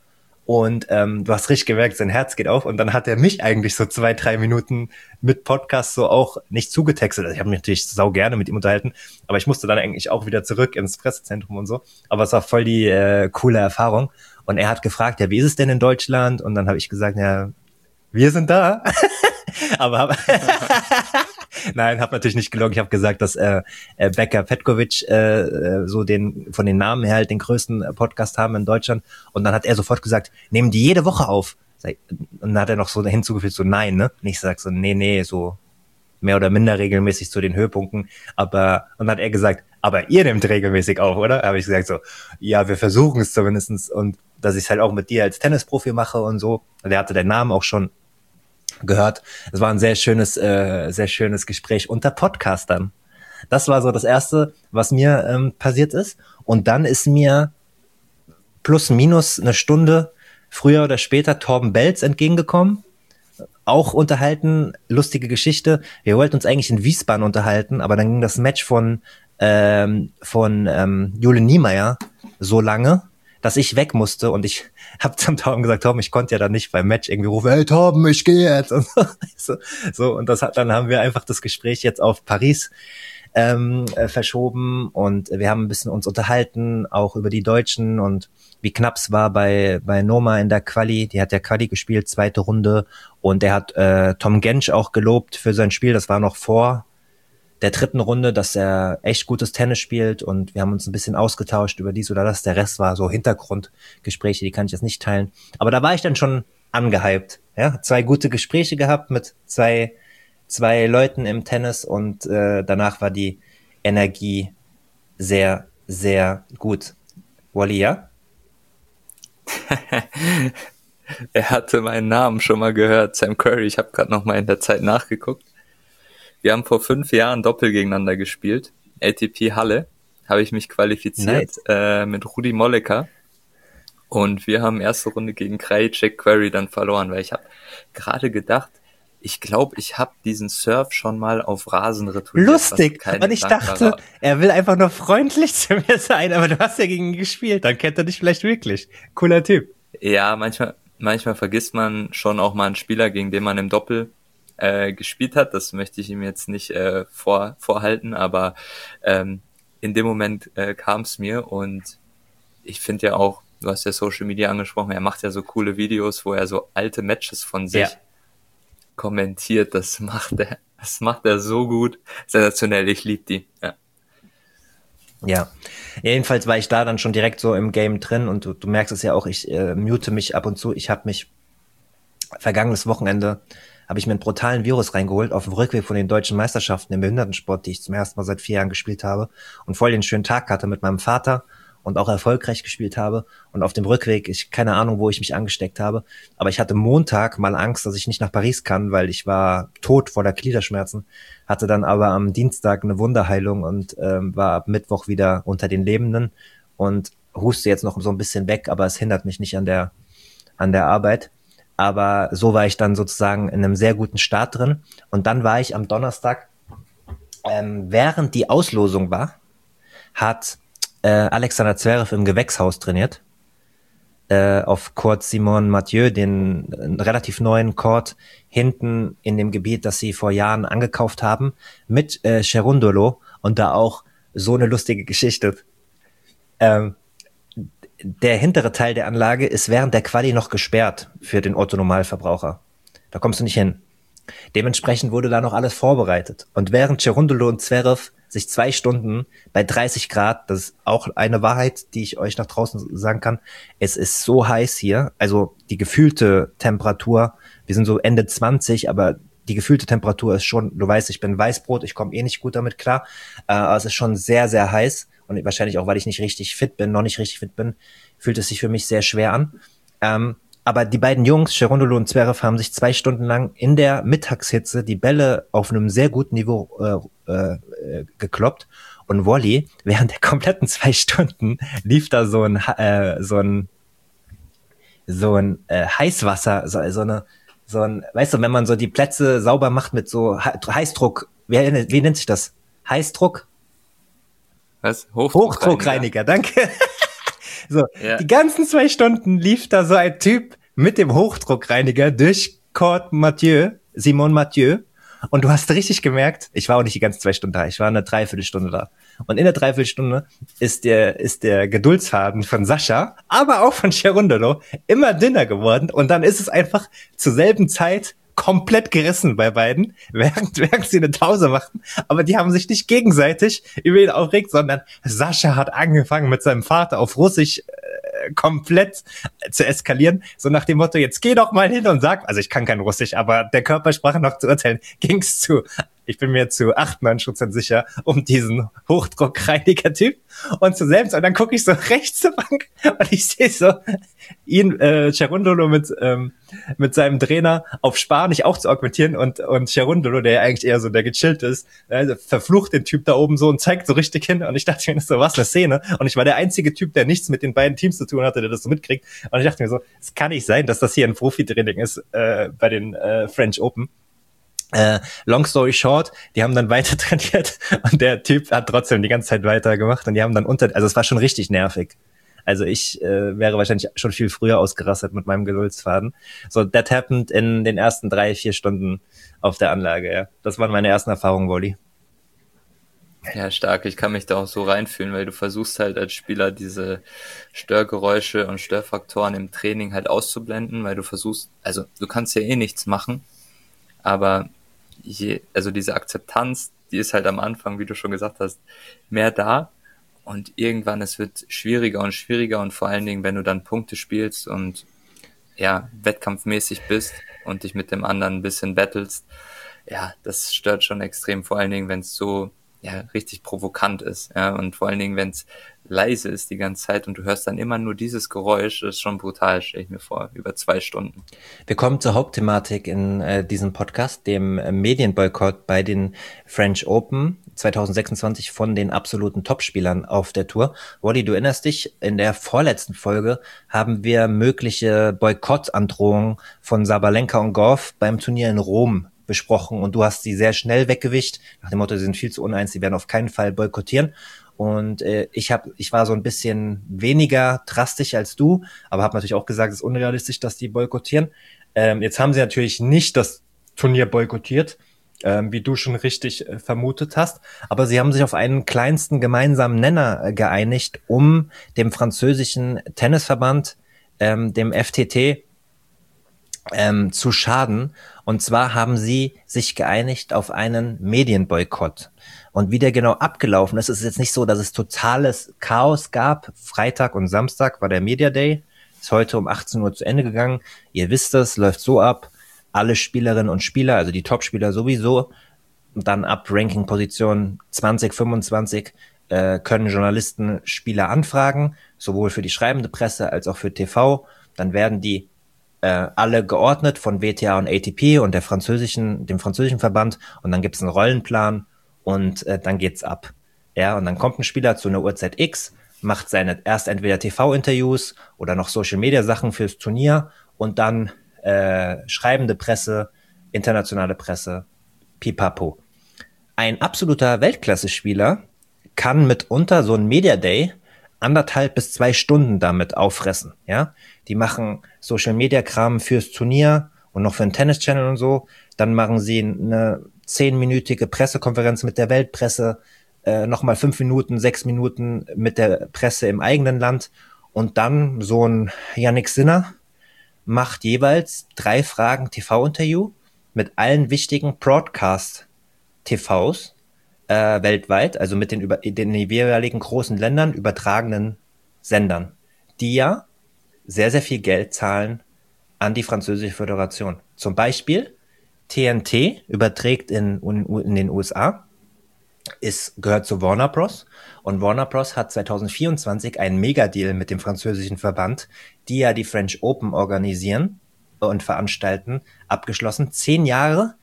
Speaker 1: Und du hast richtig gemerkt, sein Herz geht auf. Und dann hat er mich eigentlich so 2-3 Minuten mit Podcast so auch nicht zugetextet. Also ich habe mich natürlich sau gerne mit ihm unterhalten, aber ich musste dann eigentlich auch wieder zurück ins Pressezentrum und so. Aber es war voll die coole Erfahrung. Und er hat gefragt, ja, wie ist es denn in Deutschland? Und dann habe ich gesagt, ja, wir sind da. aber nein, habe natürlich nicht gelogen. Ich habe gesagt, dass Becker Petkovic so von den Namen her halt den größten Podcast haben in Deutschland. Und dann hat er sofort gesagt, nehmen die jede Woche auf. Und dann hat er noch so hinzugefügt, so nein, ne? Und ich sag so, nee, so mehr oder minder regelmäßig zu den Höhepunkten. Und dann hat er gesagt, aber ihr nehmt regelmäßig auf, oder? Da habe ich gesagt so, ja, wir versuchen es zumindestens. Und dass ich es halt auch mit dir als Tennisprofi mache und so. Und er hatte den Namen auch schon gehört. Es war ein sehr schönes Gespräch unter Podcastern. Das war so das Erste, was mir passiert ist. Und dann ist mir plus minus eine Stunde früher oder später Torben Belz entgegengekommen. Auch unterhalten, lustige Geschichte. Wir wollten uns eigentlich in Wiesbaden unterhalten, aber dann ging das Match von Jule Niemeyer so lange, dass ich weg musste und ich habe zum Torben gesagt, Torben, ich konnte ja dann nicht beim Match irgendwie rufen, hey Torben, ich gehe jetzt. Und so und dann haben wir einfach das Gespräch jetzt auf Paris verschoben und wir haben ein bisschen uns unterhalten, auch über die Deutschen und wie knapp es war bei Noma in der Quali. Die hat ja Quali gespielt, 2. Runde und der hat Tom Gensch auch gelobt für sein Spiel. Das war noch vor der 3. Runde, dass er echt gutes Tennis spielt und wir haben uns ein bisschen ausgetauscht über dies oder das. Der Rest war so Hintergrundgespräche, die kann ich jetzt nicht teilen. Aber da war ich dann schon angehypt. Ja, 2 gute Gespräche gehabt mit zwei Leuten im Tennis und danach war die Energie sehr, sehr gut. Wally, ja?
Speaker 2: Er hatte meinen Namen schon mal gehört, Sam Curry. Ich habe gerade noch mal in der Zeit nachgeguckt. Wir haben vor 5 Jahren Doppel gegeneinander gespielt. ATP Halle habe ich mich qualifiziert mit Rudi Molleker. Und wir haben erste Runde gegen Krajicek Query dann verloren, weil ich habe gerade gedacht, ich glaube, ich habe diesen Surf schon mal auf Rasen retourniert.
Speaker 1: Lustig. Und ich dachte, er will einfach nur freundlich zu mir sein, aber du hast ja gegen ihn gespielt, dann kennt er dich vielleicht wirklich. Cooler Typ.
Speaker 2: Ja, manchmal vergisst man schon auch mal einen Spieler, gegen den man im Doppel gespielt hat. Das möchte ich ihm jetzt nicht vorhalten, aber in dem Moment kam es mir und ich finde ja auch, du hast ja Social Media angesprochen, er macht ja so coole Videos, wo er so alte Matches von sich kommentiert. Das macht er so gut. Sensationell, ich liebe die.
Speaker 1: Ja, jedenfalls war ich da dann schon direkt so im Game drin und du merkst es ja auch, ich mute mich ab und zu. Ich habe mich vergangenes Wochenende habe ich mir einen brutalen Virus reingeholt auf dem Rückweg von den deutschen Meisterschaften im Behindertensport, die ich zum ersten Mal seit 4 Jahren gespielt habe und voll den schönen Tag hatte mit meinem Vater und auch erfolgreich gespielt habe und auf dem Rückweg, keine Ahnung, wo ich mich angesteckt habe, aber ich hatte Montag mal Angst, dass ich nicht nach Paris kann, weil ich war tot vor der Gliederschmerzen, hatte dann aber am Dienstag eine Wunderheilung und war ab Mittwoch wieder unter den Lebenden und huste jetzt noch so ein bisschen weg, aber es hindert mich nicht an der Arbeit. Aber so war ich dann sozusagen in einem sehr guten Start drin. Und dann war ich am Donnerstag, während die Auslosung war, hat Alexander Zverev im Gewächshaus trainiert. Auf Court Simon Mathieu, den relativ neuen Court hinten in dem Gebiet, das sie vor Jahren angekauft haben, mit Cerundolo. Und da auch so eine lustige Geschichte. Der hintere Teil der Anlage ist während der Quali noch gesperrt für den Otto-Normalverbraucher. Da kommst du nicht hin. Dementsprechend wurde da noch alles vorbereitet. Und während Cerundolo und Zverev sich 2 Stunden bei 30 Grad, das ist auch eine Wahrheit, die ich euch nach draußen sagen kann, es ist so heiß hier, also die gefühlte Temperatur, wir sind so Ende 20, aber die gefühlte Temperatur ist schon, du weißt, ich bin Weißbrot, ich komme nicht gut damit klar, aber es ist schon sehr, sehr heiß. Und wahrscheinlich auch, weil ich noch nicht richtig fit bin, fühlt es sich für mich sehr schwer an. Aber die beiden Jungs, Cerundolo und Zverev, haben sich 2 Stunden lang in der Mittagshitze die Bälle auf einem sehr guten Niveau gekloppt. Und Wally, während der kompletten 2 Stunden lief da so ein Heißwasser, so ein, weißt du, wenn man so die Plätze sauber macht mit so Heißdruck, wie nennt sich das? Heißdruck?
Speaker 2: Was?
Speaker 1: Hochdruckreiniger, danke. So,
Speaker 2: Ja,
Speaker 1: die ganzen 2 Stunden lief da so ein Typ mit dem Hochdruckreiniger durch Court Mathieu, Simon Mathieu. Und du hast richtig gemerkt, ich war auch nicht die ganzen 2 Stunden da, ich war eine Dreiviertelstunde da. Und in der Dreiviertelstunde ist der Geduldsfaden von Sascha, aber auch von Cherundolo immer dünner geworden. Und dann ist es einfach zur selben Zeit komplett gerissen bei beiden, während sie eine Pause machten. Aber die haben sich nicht gegenseitig über ihn aufgeregt, sondern Sascha hat angefangen mit seinem Vater auf Russisch komplett zu eskalieren, so nach dem Motto, jetzt geh doch mal hin und sag, also ich kann kein Russisch, aber der Körpersprache noch zu urteilen, ging's zu, ich bin mir zu 98% sicher, um diesen Hochdruckreiniger-Typ und zu selbst, und dann gucke ich so rechts zur Bank und ich sehe so ihn, Cherundolo mit seinem Trainer auf Spanisch auch zu argumentieren und Cherundolo, der ja eigentlich eher so der gechillt ist, also verflucht den Typ da oben so und zeigt so richtig hin und ich dachte mir so, was eine Szene, und ich war der einzige Typ, der nichts mit den beiden Teams zu tun hatte, der das so mitkriegt, und ich dachte mir so, es kann nicht sein, dass das hier ein Profi-Training ist bei den French Open. Long story short, die haben dann weiter trainiert und der Typ hat trotzdem die ganze Zeit weiter gemacht und die haben dann also es war schon richtig nervig. Also ich wäre wahrscheinlich schon viel früher ausgerastet mit meinem Geduldsfaden. So, that happened in den ersten 3-4 Stunden auf der Anlage, ja. Das waren meine ersten Erfahrungen, Wally.
Speaker 2: ja, stark. Ich kann mich da auch so reinfühlen, weil du versuchst halt als Spieler diese Störgeräusche und Störfaktoren im Training halt auszublenden, weil du versuchst, also du kannst ja eh nichts machen, aber also diese Akzeptanz, die ist halt am Anfang, wie du schon gesagt hast, mehr da. Und irgendwann, es wird schwieriger und schwieriger, und vor allen Dingen, wenn du dann Punkte spielst und ja, wettkampfmäßig bist und dich mit dem anderen ein bisschen battlest, ja, das stört schon extrem, vor allen Dingen, wenn es so ja richtig provokant ist, ja, und vor allen Dingen, wenn es leise ist die ganze Zeit und du hörst dann immer nur dieses Geräusch, das ist schon brutal, stelle ich mir vor, über 2 Stunden.
Speaker 1: Wir kommen zur Hauptthematik in diesem Podcast, dem Medienboykott bei den French Open 2026 von den absoluten Topspielern auf der Tour. Wally, du erinnerst dich, in der vorletzten Folge haben wir mögliche Boykottandrohungen von Sabalenka und Gauff beim Turnier in Rom besprochen und du hast sie sehr schnell weggewischt, nach dem Motto, sie sind viel zu uneins, sie werden auf keinen Fall boykottieren. Und ich war so ein bisschen weniger drastisch als du, aber habe natürlich auch gesagt, es ist unrealistisch, dass die boykottieren. Jetzt haben sie natürlich nicht das Turnier boykottiert, wie du schon richtig vermutet hast, aber sie haben sich auf einen kleinsten gemeinsamen Nenner geeinigt, um dem französischen Tennisverband, dem FTT, zu schaden. Und zwar haben sie sich geeinigt auf einen Medienboykott. Und wie der genau abgelaufen ist, ist jetzt nicht so, dass es totales Chaos gab. Freitag und Samstag war der Media Day. Ist heute um 18 Uhr zu Ende gegangen. Ihr wisst es, läuft so ab. Alle Spielerinnen und Spieler, also die Topspieler sowieso, dann ab Ranking-Position 20, 25, können Journalisten Spieler anfragen, sowohl für die schreibende Presse als auch für TV. Dann werden die alle geordnet von WTA und ATP und dem französischen Verband, und dann gibt es einen Rollenplan und dann geht's ab. Ja, und dann kommt ein Spieler zu einer Uhrzeit X, macht erst entweder TV-Interviews oder noch Social-Media-Sachen fürs Turnier und dann schreibende Presse, internationale Presse, pipapo. Ein absoluter Weltklasse-Spieler kann mitunter so ein Media Day 1,5 bis 2 Stunden damit auffressen, ja. Die machen Social-Media-Kram fürs Turnier und noch für den Tennis-Channel und so. Dann machen sie eine 10-minütige Pressekonferenz mit der Weltpresse, nochmal 5 Minuten, 6 Minuten mit der Presse im eigenen Land. Und dann so ein Jannik Sinner macht jeweils 3 Fragen TV-Interview mit allen wichtigen Broadcast-TVs weltweit, also mit den jeweiligen großen Ländern übertragenen Sendern, die ja sehr, sehr viel Geld zahlen an die französische Föderation. Zum Beispiel TNT überträgt in den USA, gehört zu Warner Bros. Und Warner Bros. Hat 2024 einen Megadeal mit dem französischen Verband, die ja die French Open organisieren und veranstalten, abgeschlossen. 10 Jahre,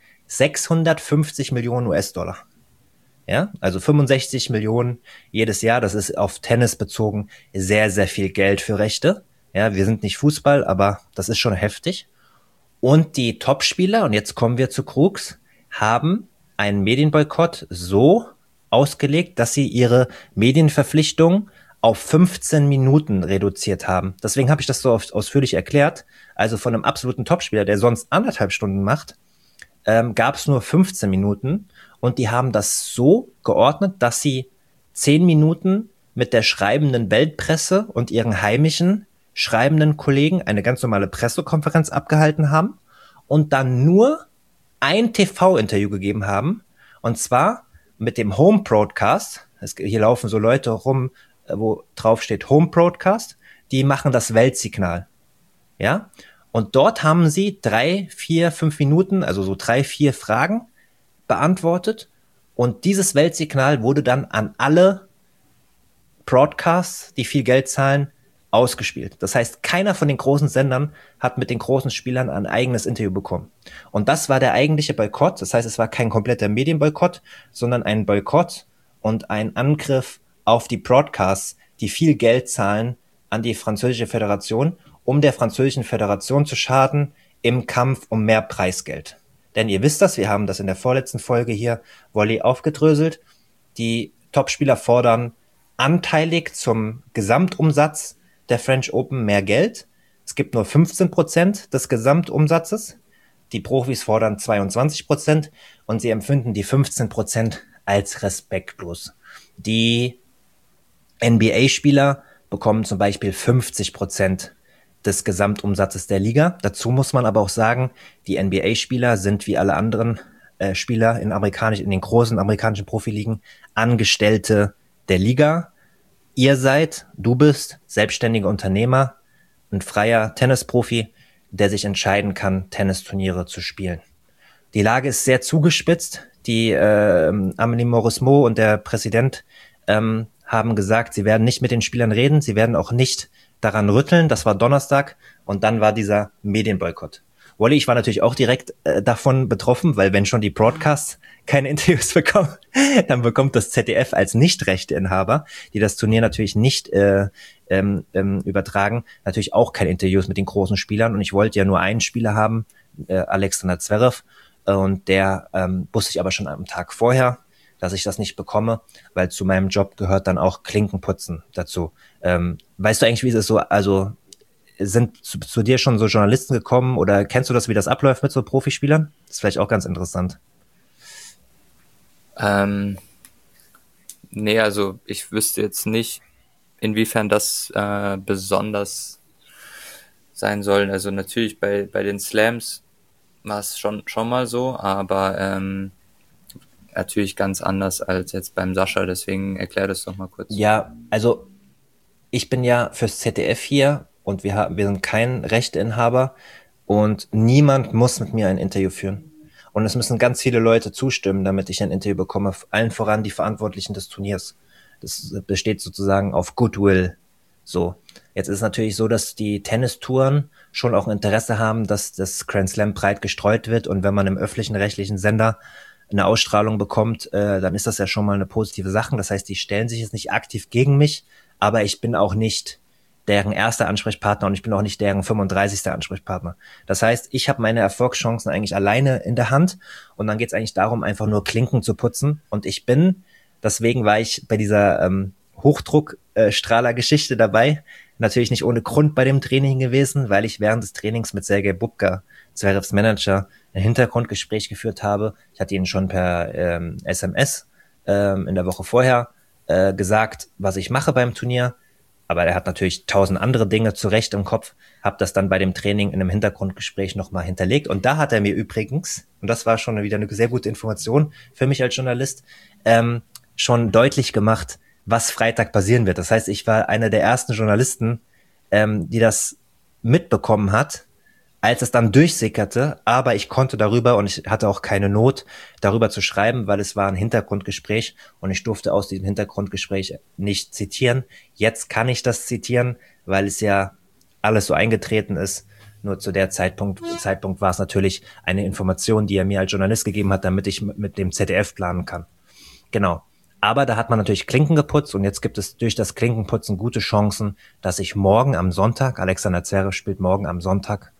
Speaker 1: 650 Millionen US-Dollar. Ja, also 65 Millionen jedes Jahr. Das ist auf Tennis bezogen sehr, sehr viel Geld für Rechte. Ja, wir sind nicht Fußball, aber das ist schon heftig. Und die Topspieler, und jetzt kommen wir zu Krux, haben einen Medienboykott so ausgelegt, dass sie ihre Medienverpflichtung auf 15 Minuten reduziert haben. Deswegen habe ich das so ausführlich erklärt. Also von einem absoluten Topspieler, der sonst 1,5 Stunden macht, gab es nur 15 Minuten. Und die haben das so geordnet, dass sie 10 Minuten mit der schreibenden Weltpresse und ihren heimischen schreibenden Kollegen eine ganz normale Pressekonferenz abgehalten haben und dann nur ein TV-Interview gegeben haben. Und zwar mit dem Home Broadcast. Hier laufen so Leute rum, wo drauf steht Home Broadcast. Die machen das Weltsignal. Ja? Und dort haben sie 3, 4, 5 Minuten, also so 3, 4 Fragen beantwortet. Und dieses Weltsignal wurde dann an alle Broadcasts, die viel Geld zahlen, ausgespielt. Das heißt, keiner von den großen Sendern hat mit den großen Spielern ein eigenes Interview bekommen. Und das war der eigentliche Boykott. Das heißt, es war kein kompletter Medienboykott, sondern ein Boykott und ein Angriff auf die Broadcasts, die viel Geld zahlen an die französische Föderation, um der französischen Föderation zu schaden im Kampf um mehr Preisgeld. Denn ihr wisst das, wir haben das in der vorletzten Folge hier Volley aufgedröselt. Die Topspieler fordern anteilig zum Gesamtumsatz der French Open mehr Geld. Es gibt nur 15% des Gesamtumsatzes. Die Profis fordern 22% und sie empfinden die 15% als respektlos. Die NBA-Spieler bekommen zum Beispiel 50% des Gesamtumsatzes der Liga. Dazu muss man aber auch sagen, die NBA-Spieler sind wie alle anderen Spieler in den großen amerikanischen Profiligen Angestellte der Liga. Du bist selbstständiger Unternehmer, ein freier Tennisprofi, der sich entscheiden kann, Tennisturniere zu spielen. Die Lage ist sehr zugespitzt. Die Amélie Mauresmo und der Präsident haben gesagt, sie werden nicht mit den Spielern reden, sie werden auch nicht daran rütteln. Das war Donnerstag und dann war dieser Medienboykott. Wally, ich war natürlich auch direkt davon betroffen, weil wenn schon die Broadcasts keine Interviews bekommen, dann bekommt das ZDF als Nicht-Rechteinhaber, die das Turnier natürlich nicht übertragen, natürlich auch keine Interviews mit den großen Spielern. Und ich wollte ja nur einen Spieler haben, Alexander Zverev, und der wusste ich aber schon am Tag vorher, dass ich das nicht bekomme, weil zu meinem Job gehört dann auch Klinkenputzen dazu. Weißt du eigentlich, wie es ist so, also sind zu dir schon so Journalisten gekommen oder kennst du das, wie das abläuft mit so Profispielern? Das ist vielleicht auch ganz interessant.
Speaker 2: Nee, also ich wüsste jetzt nicht, inwiefern das besonders sein soll. Also natürlich bei den Slams war es schon mal so, aber natürlich ganz anders als jetzt beim Sascha, deswegen erklär das doch mal kurz.
Speaker 1: Ja, also ich bin ja fürs ZDF hier und wir sind kein Rechteinhaber und niemand muss mit mir ein Interview führen. Und es müssen ganz viele Leute zustimmen, damit ich ein Interview bekomme, allen voran die Verantwortlichen des Turniers. Das besteht sozusagen auf Goodwill. So. Jetzt ist es natürlich so, dass die Tennistouren schon auch ein Interesse haben, dass das Grand Slam breit gestreut wird und wenn man im öffentlichen rechtlichen Sender eine Ausstrahlung bekommt, dann ist das ja schon mal eine positive Sache. Das heißt, die stellen sich jetzt nicht aktiv gegen mich, aber ich bin auch nicht deren erster Ansprechpartner und ich bin auch nicht deren 35. Ansprechpartner. Das heißt, ich habe meine Erfolgschancen eigentlich alleine in der Hand und dann geht es eigentlich darum, einfach nur Klinken zu putzen und deswegen war ich bei dieser Hochdruckstrahler-Geschichte dabei, natürlich nicht ohne Grund bei dem Training gewesen, weil ich während des Trainings mit Sergej Bubka, Zverevs Manager, ein Hintergrundgespräch geführt habe. Ich hatte ihn schon per SMS in der Woche vorher gesagt, was ich mache beim Turnier. Aber er hat natürlich 1000 andere Dinge zurecht im Kopf, habe das dann bei dem Training in einem Hintergrundgespräch nochmal hinterlegt. Und da hat er mir übrigens, und das war schon wieder eine sehr gute Information für mich als Journalist, schon deutlich gemacht, was Freitag passieren wird. Das heißt, ich war einer der ersten Journalisten, die das mitbekommen hat, als es dann durchsickerte, aber ich konnte darüber und ich hatte auch keine Not, darüber zu schreiben, weil es war ein Hintergrundgespräch und ich durfte aus diesem Hintergrundgespräch nicht zitieren. Jetzt kann ich das zitieren, weil es ja alles so eingetreten ist. Nur zu der Zeitpunkt war es natürlich eine Information, die er mir als Journalist gegeben hat, damit ich mit dem ZDF planen kann. Genau. Aber da hat man natürlich Klinken geputzt und jetzt gibt es durch das Klinkenputzen gute Chancen, dass ich morgen am Sonntag, Alexander Zverev spielt morgen am Sonntag,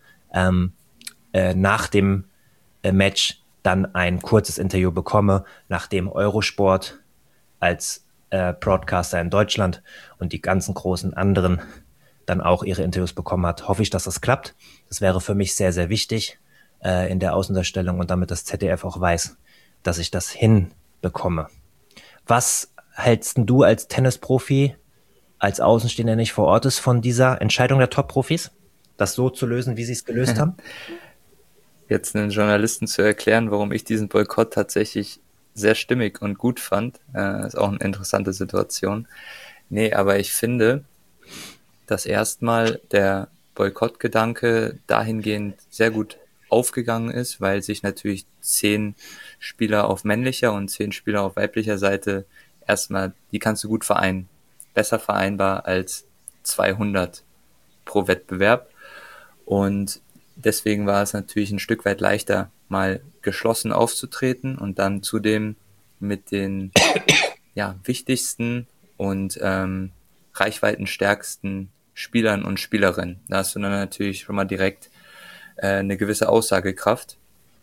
Speaker 1: nach dem Match dann ein kurzes Interview bekomme, nachdem Eurosport als Broadcaster in Deutschland und die ganzen großen anderen dann auch ihre Interviews bekommen hat, hoffe ich, dass das klappt. Das wäre für mich sehr, sehr wichtig in der Außendarstellung und damit das ZDF auch weiß, dass ich das hinbekomme. Was hältst du als Tennisprofi, als Außenstehender nicht vor Ort ist, von dieser Entscheidung der Top-Profis, das so zu lösen, wie sie es gelöst haben?
Speaker 2: Jetzt einen Journalisten zu erklären, warum ich diesen Boykott tatsächlich sehr stimmig und gut fand, ist auch eine interessante Situation. Nee, aber ich finde, dass erstmal der Boykottgedanke dahingehend sehr gut aufgegangen ist, weil sich natürlich 10 Spieler auf männlicher und 10 Spieler auf weiblicher Seite erstmal, die kannst du gut vereinen. Besser vereinbar als 200 pro Wettbewerb. Und deswegen war es natürlich ein Stück weit leichter, mal geschlossen aufzutreten und dann zudem mit den wichtigsten und reichweitenstärksten Spielern und Spielerinnen. Da hast du dann natürlich schon mal direkt eine gewisse Aussagekraft.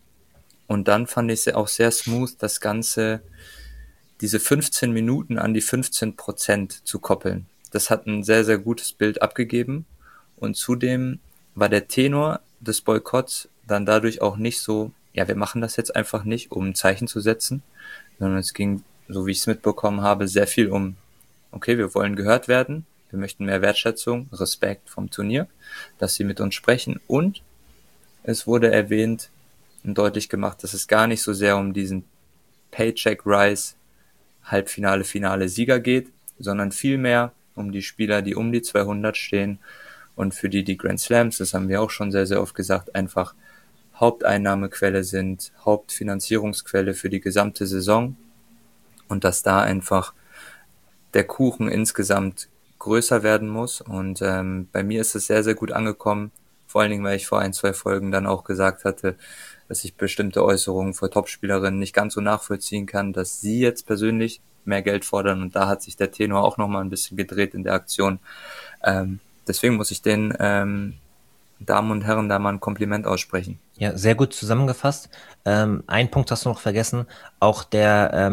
Speaker 2: Und dann fand ich es auch sehr smooth, das Ganze, diese 15 Minuten an die 15% zu koppeln. Das hat ein sehr, sehr gutes Bild abgegeben. Und zudem war der Tenor des Boykotts dann dadurch auch nicht so, ja, wir machen das jetzt einfach nicht, um ein Zeichen zu setzen, sondern es ging, so wie ich es mitbekommen habe, sehr viel um, okay, wir wollen gehört werden, wir möchten mehr Wertschätzung, Respekt vom Turnier, dass sie mit uns sprechen, und es wurde erwähnt und deutlich gemacht, dass es gar nicht so sehr um diesen Paycheck-Rise Halbfinale, Finale, Sieger geht, sondern vielmehr um die Spieler, die um die 200 stehen und für die Grand Slams, das haben wir auch schon sehr, sehr oft gesagt, einfach Haupteinnahmequelle sind, Hauptfinanzierungsquelle für die gesamte Saison, und dass da einfach der Kuchen insgesamt größer werden muss. Und bei mir ist es sehr, sehr gut angekommen, vor allen Dingen, weil ich vor 1, 2 Folgen dann auch gesagt hatte, dass ich bestimmte Äußerungen vor Topspielerinnen nicht ganz so nachvollziehen kann, dass sie jetzt persönlich mehr Geld fordern, und da hat sich der Tenor auch nochmal ein bisschen gedreht in der Aktion. Deswegen muss ich den Damen und Herren da mal ein Kompliment aussprechen.
Speaker 1: Ja, sehr gut zusammengefasst. Ein Punkt hast du noch vergessen, auch der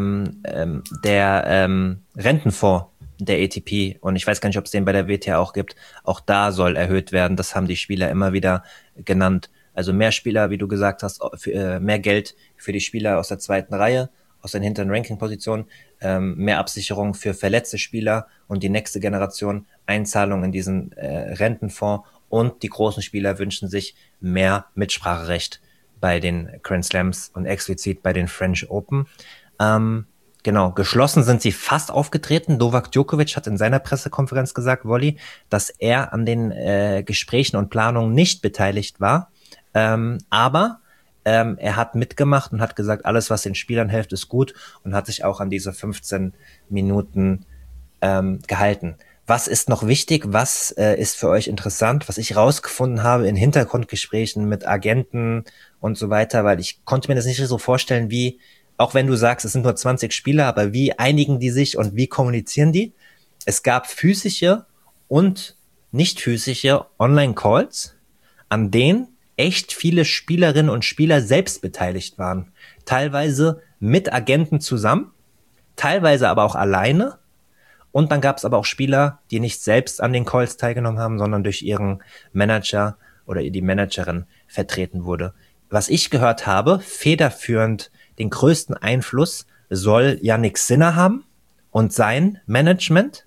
Speaker 1: Rentenfonds der ATP, und ich weiß gar nicht, ob es den bei der WTA auch gibt, auch da soll erhöht werden. Das haben die Spieler immer wieder genannt. Also mehr Spieler, wie du gesagt hast, mehr Geld für die Spieler aus der zweiten Reihe, aus den hinteren Ranking-Positionen, mehr Absicherung für verletzte Spieler und die nächste Generation, Einzahlung in diesen Rentenfonds, und die großen Spieler wünschen sich mehr Mitspracherecht bei den Grand Slams und explizit bei den French Open. Genau, geschlossen sind sie fast aufgetreten. Novak Djokovic hat in seiner Pressekonferenz gesagt, Wolli, dass er an den Gesprächen und Planungen nicht beteiligt war. Aber er hat mitgemacht und hat gesagt, alles, was den Spielern hilft, ist gut, und hat sich auch an diese 15 Minuten gehalten. Was ist noch wichtig? Was ist für euch interessant? Was ich rausgefunden habe in Hintergrundgesprächen mit Agenten und so weiter, weil ich konnte mir das nicht so vorstellen, wie, auch wenn du sagst, es sind nur 20 Spieler, aber wie einigen die sich und wie kommunizieren die? Es gab physische und nicht physische Online-Calls, an denen echt viele Spielerinnen und Spieler selbst beteiligt waren. Teilweise mit Agenten zusammen, teilweise aber auch alleine. Und dann gab es aber auch Spieler, die nicht selbst an den Calls teilgenommen haben, sondern durch ihren Manager oder die Managerin vertreten wurde. Was ich gehört habe, federführend den größten Einfluss soll Jannik Sinner haben und sein Management,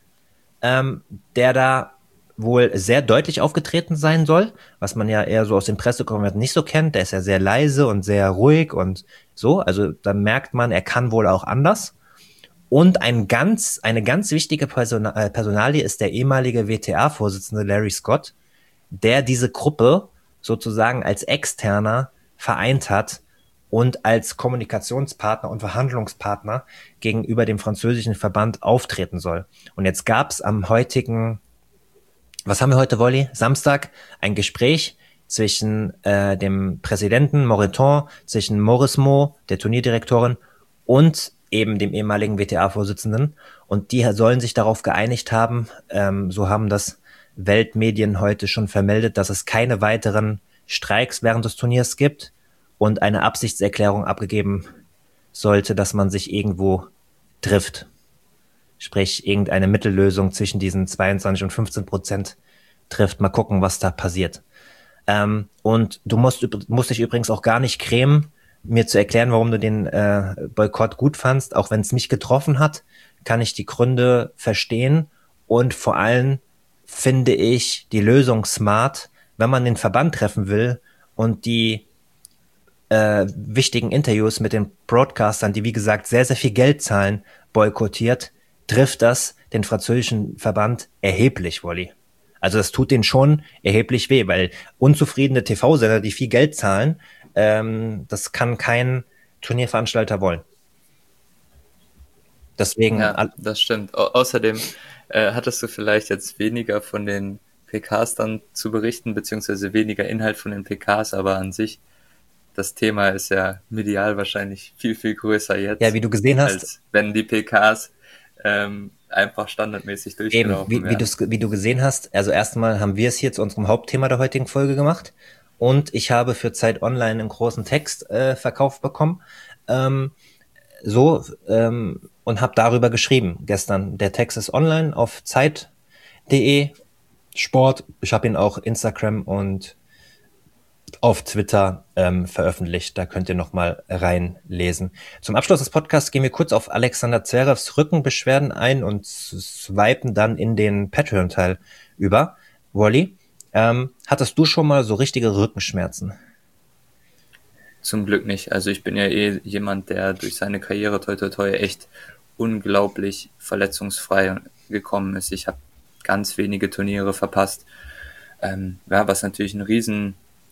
Speaker 1: der da wohl sehr deutlich aufgetreten sein soll, was man ja eher so aus den Pressekonferenzen nicht so kennt. Der ist ja sehr leise und sehr ruhig und so. Also da merkt man, er kann wohl auch anders. Und eine ganz wichtige Personalie ist der ehemalige WTA-Vorsitzende Larry Scott, der diese Gruppe sozusagen als Externer vereint hat und als Kommunikationspartner und Verhandlungspartner gegenüber dem französischen Verband auftreten soll. Und jetzt gab es am heutigen, was haben wir heute, Wolli? Samstag, ein Gespräch zwischen dem Präsidenten Moreton, zwischen Mauresmo, der Turnierdirektorin, und eben dem ehemaligen WTA-Vorsitzenden. Und die sollen sich darauf geeinigt haben, so haben das Weltmedien heute schon vermeldet, dass es keine weiteren Streiks während des Turniers gibt und eine Absichtserklärung abgegeben sollte, dass man sich irgendwo trifft. sprich irgendeine Mittellösung zwischen diesen 22 und 15% trifft. Mal gucken, was da passiert. Und du musst dich übrigens auch gar nicht grämen, mir zu erklären, warum du den Boykott gut fandst. Auch wenn es mich getroffen hat, kann ich die Gründe verstehen. Und vor allem finde ich die Lösung smart, wenn man den Verband treffen will und die wichtigen Interviews mit den Broadcastern, die wie gesagt sehr, sehr viel Geld zahlen, boykottiert, trifft das den französischen Verband erheblich, Wolli. Also das tut denen schon erheblich weh, weil unzufriedene TV-Sender, die viel Geld zahlen, das kann kein Turnierveranstalter wollen. Deswegen.
Speaker 2: Ja, das stimmt. Außerdem hattest du vielleicht jetzt weniger von den PKs dann zu berichten, beziehungsweise weniger Inhalt von den PKs, aber an sich, das Thema ist ja medial wahrscheinlich viel, viel größer
Speaker 1: Ja,
Speaker 2: jetzt,
Speaker 1: wie du gesehen hast,
Speaker 2: als wenn die PKs einfach standardmäßig
Speaker 1: eben,
Speaker 2: durchgelaufen werden.
Speaker 1: wie du gesehen hast, also erstmal haben wir es hier zu unserem Hauptthema der heutigen Folge gemacht und ich habe für Zeit Online einen großen Text verkauft bekommen, ähm, und habe darüber geschrieben gestern. Der Text ist online auf Zeit.de Sport. Ich habe ihn auch Instagram und auf Twitter veröffentlicht. Da könnt ihr nochmal reinlesen. Zum Abschluss des Podcasts gehen wir kurz auf Alexander Zverevs Rückenbeschwerden ein und swipen dann in den Patreon-Teil über. Wally, hattest du schon mal so richtige Rückenschmerzen?
Speaker 2: Zum Glück nicht. Also ich bin ja jemand, der durch seine Karriere toi toi toi echt unglaublich verletzungsfrei gekommen ist. Ich habe ganz wenige Turniere verpasst. Ja, was natürlich ein riesen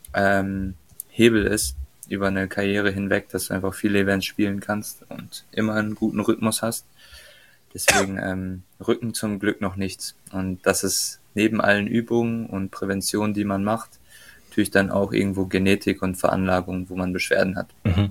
Speaker 2: Hebel ist über eine Karriere hinweg, dass du einfach viele Events spielen kannst und immer einen guten Rhythmus hast. Deswegen Rücken zum Glück noch nichts. Und das ist neben allen Übungen und Prävention, die man macht, natürlich dann auch irgendwo Genetik und Veranlagung, wo man Beschwerden hat.
Speaker 1: Mhm.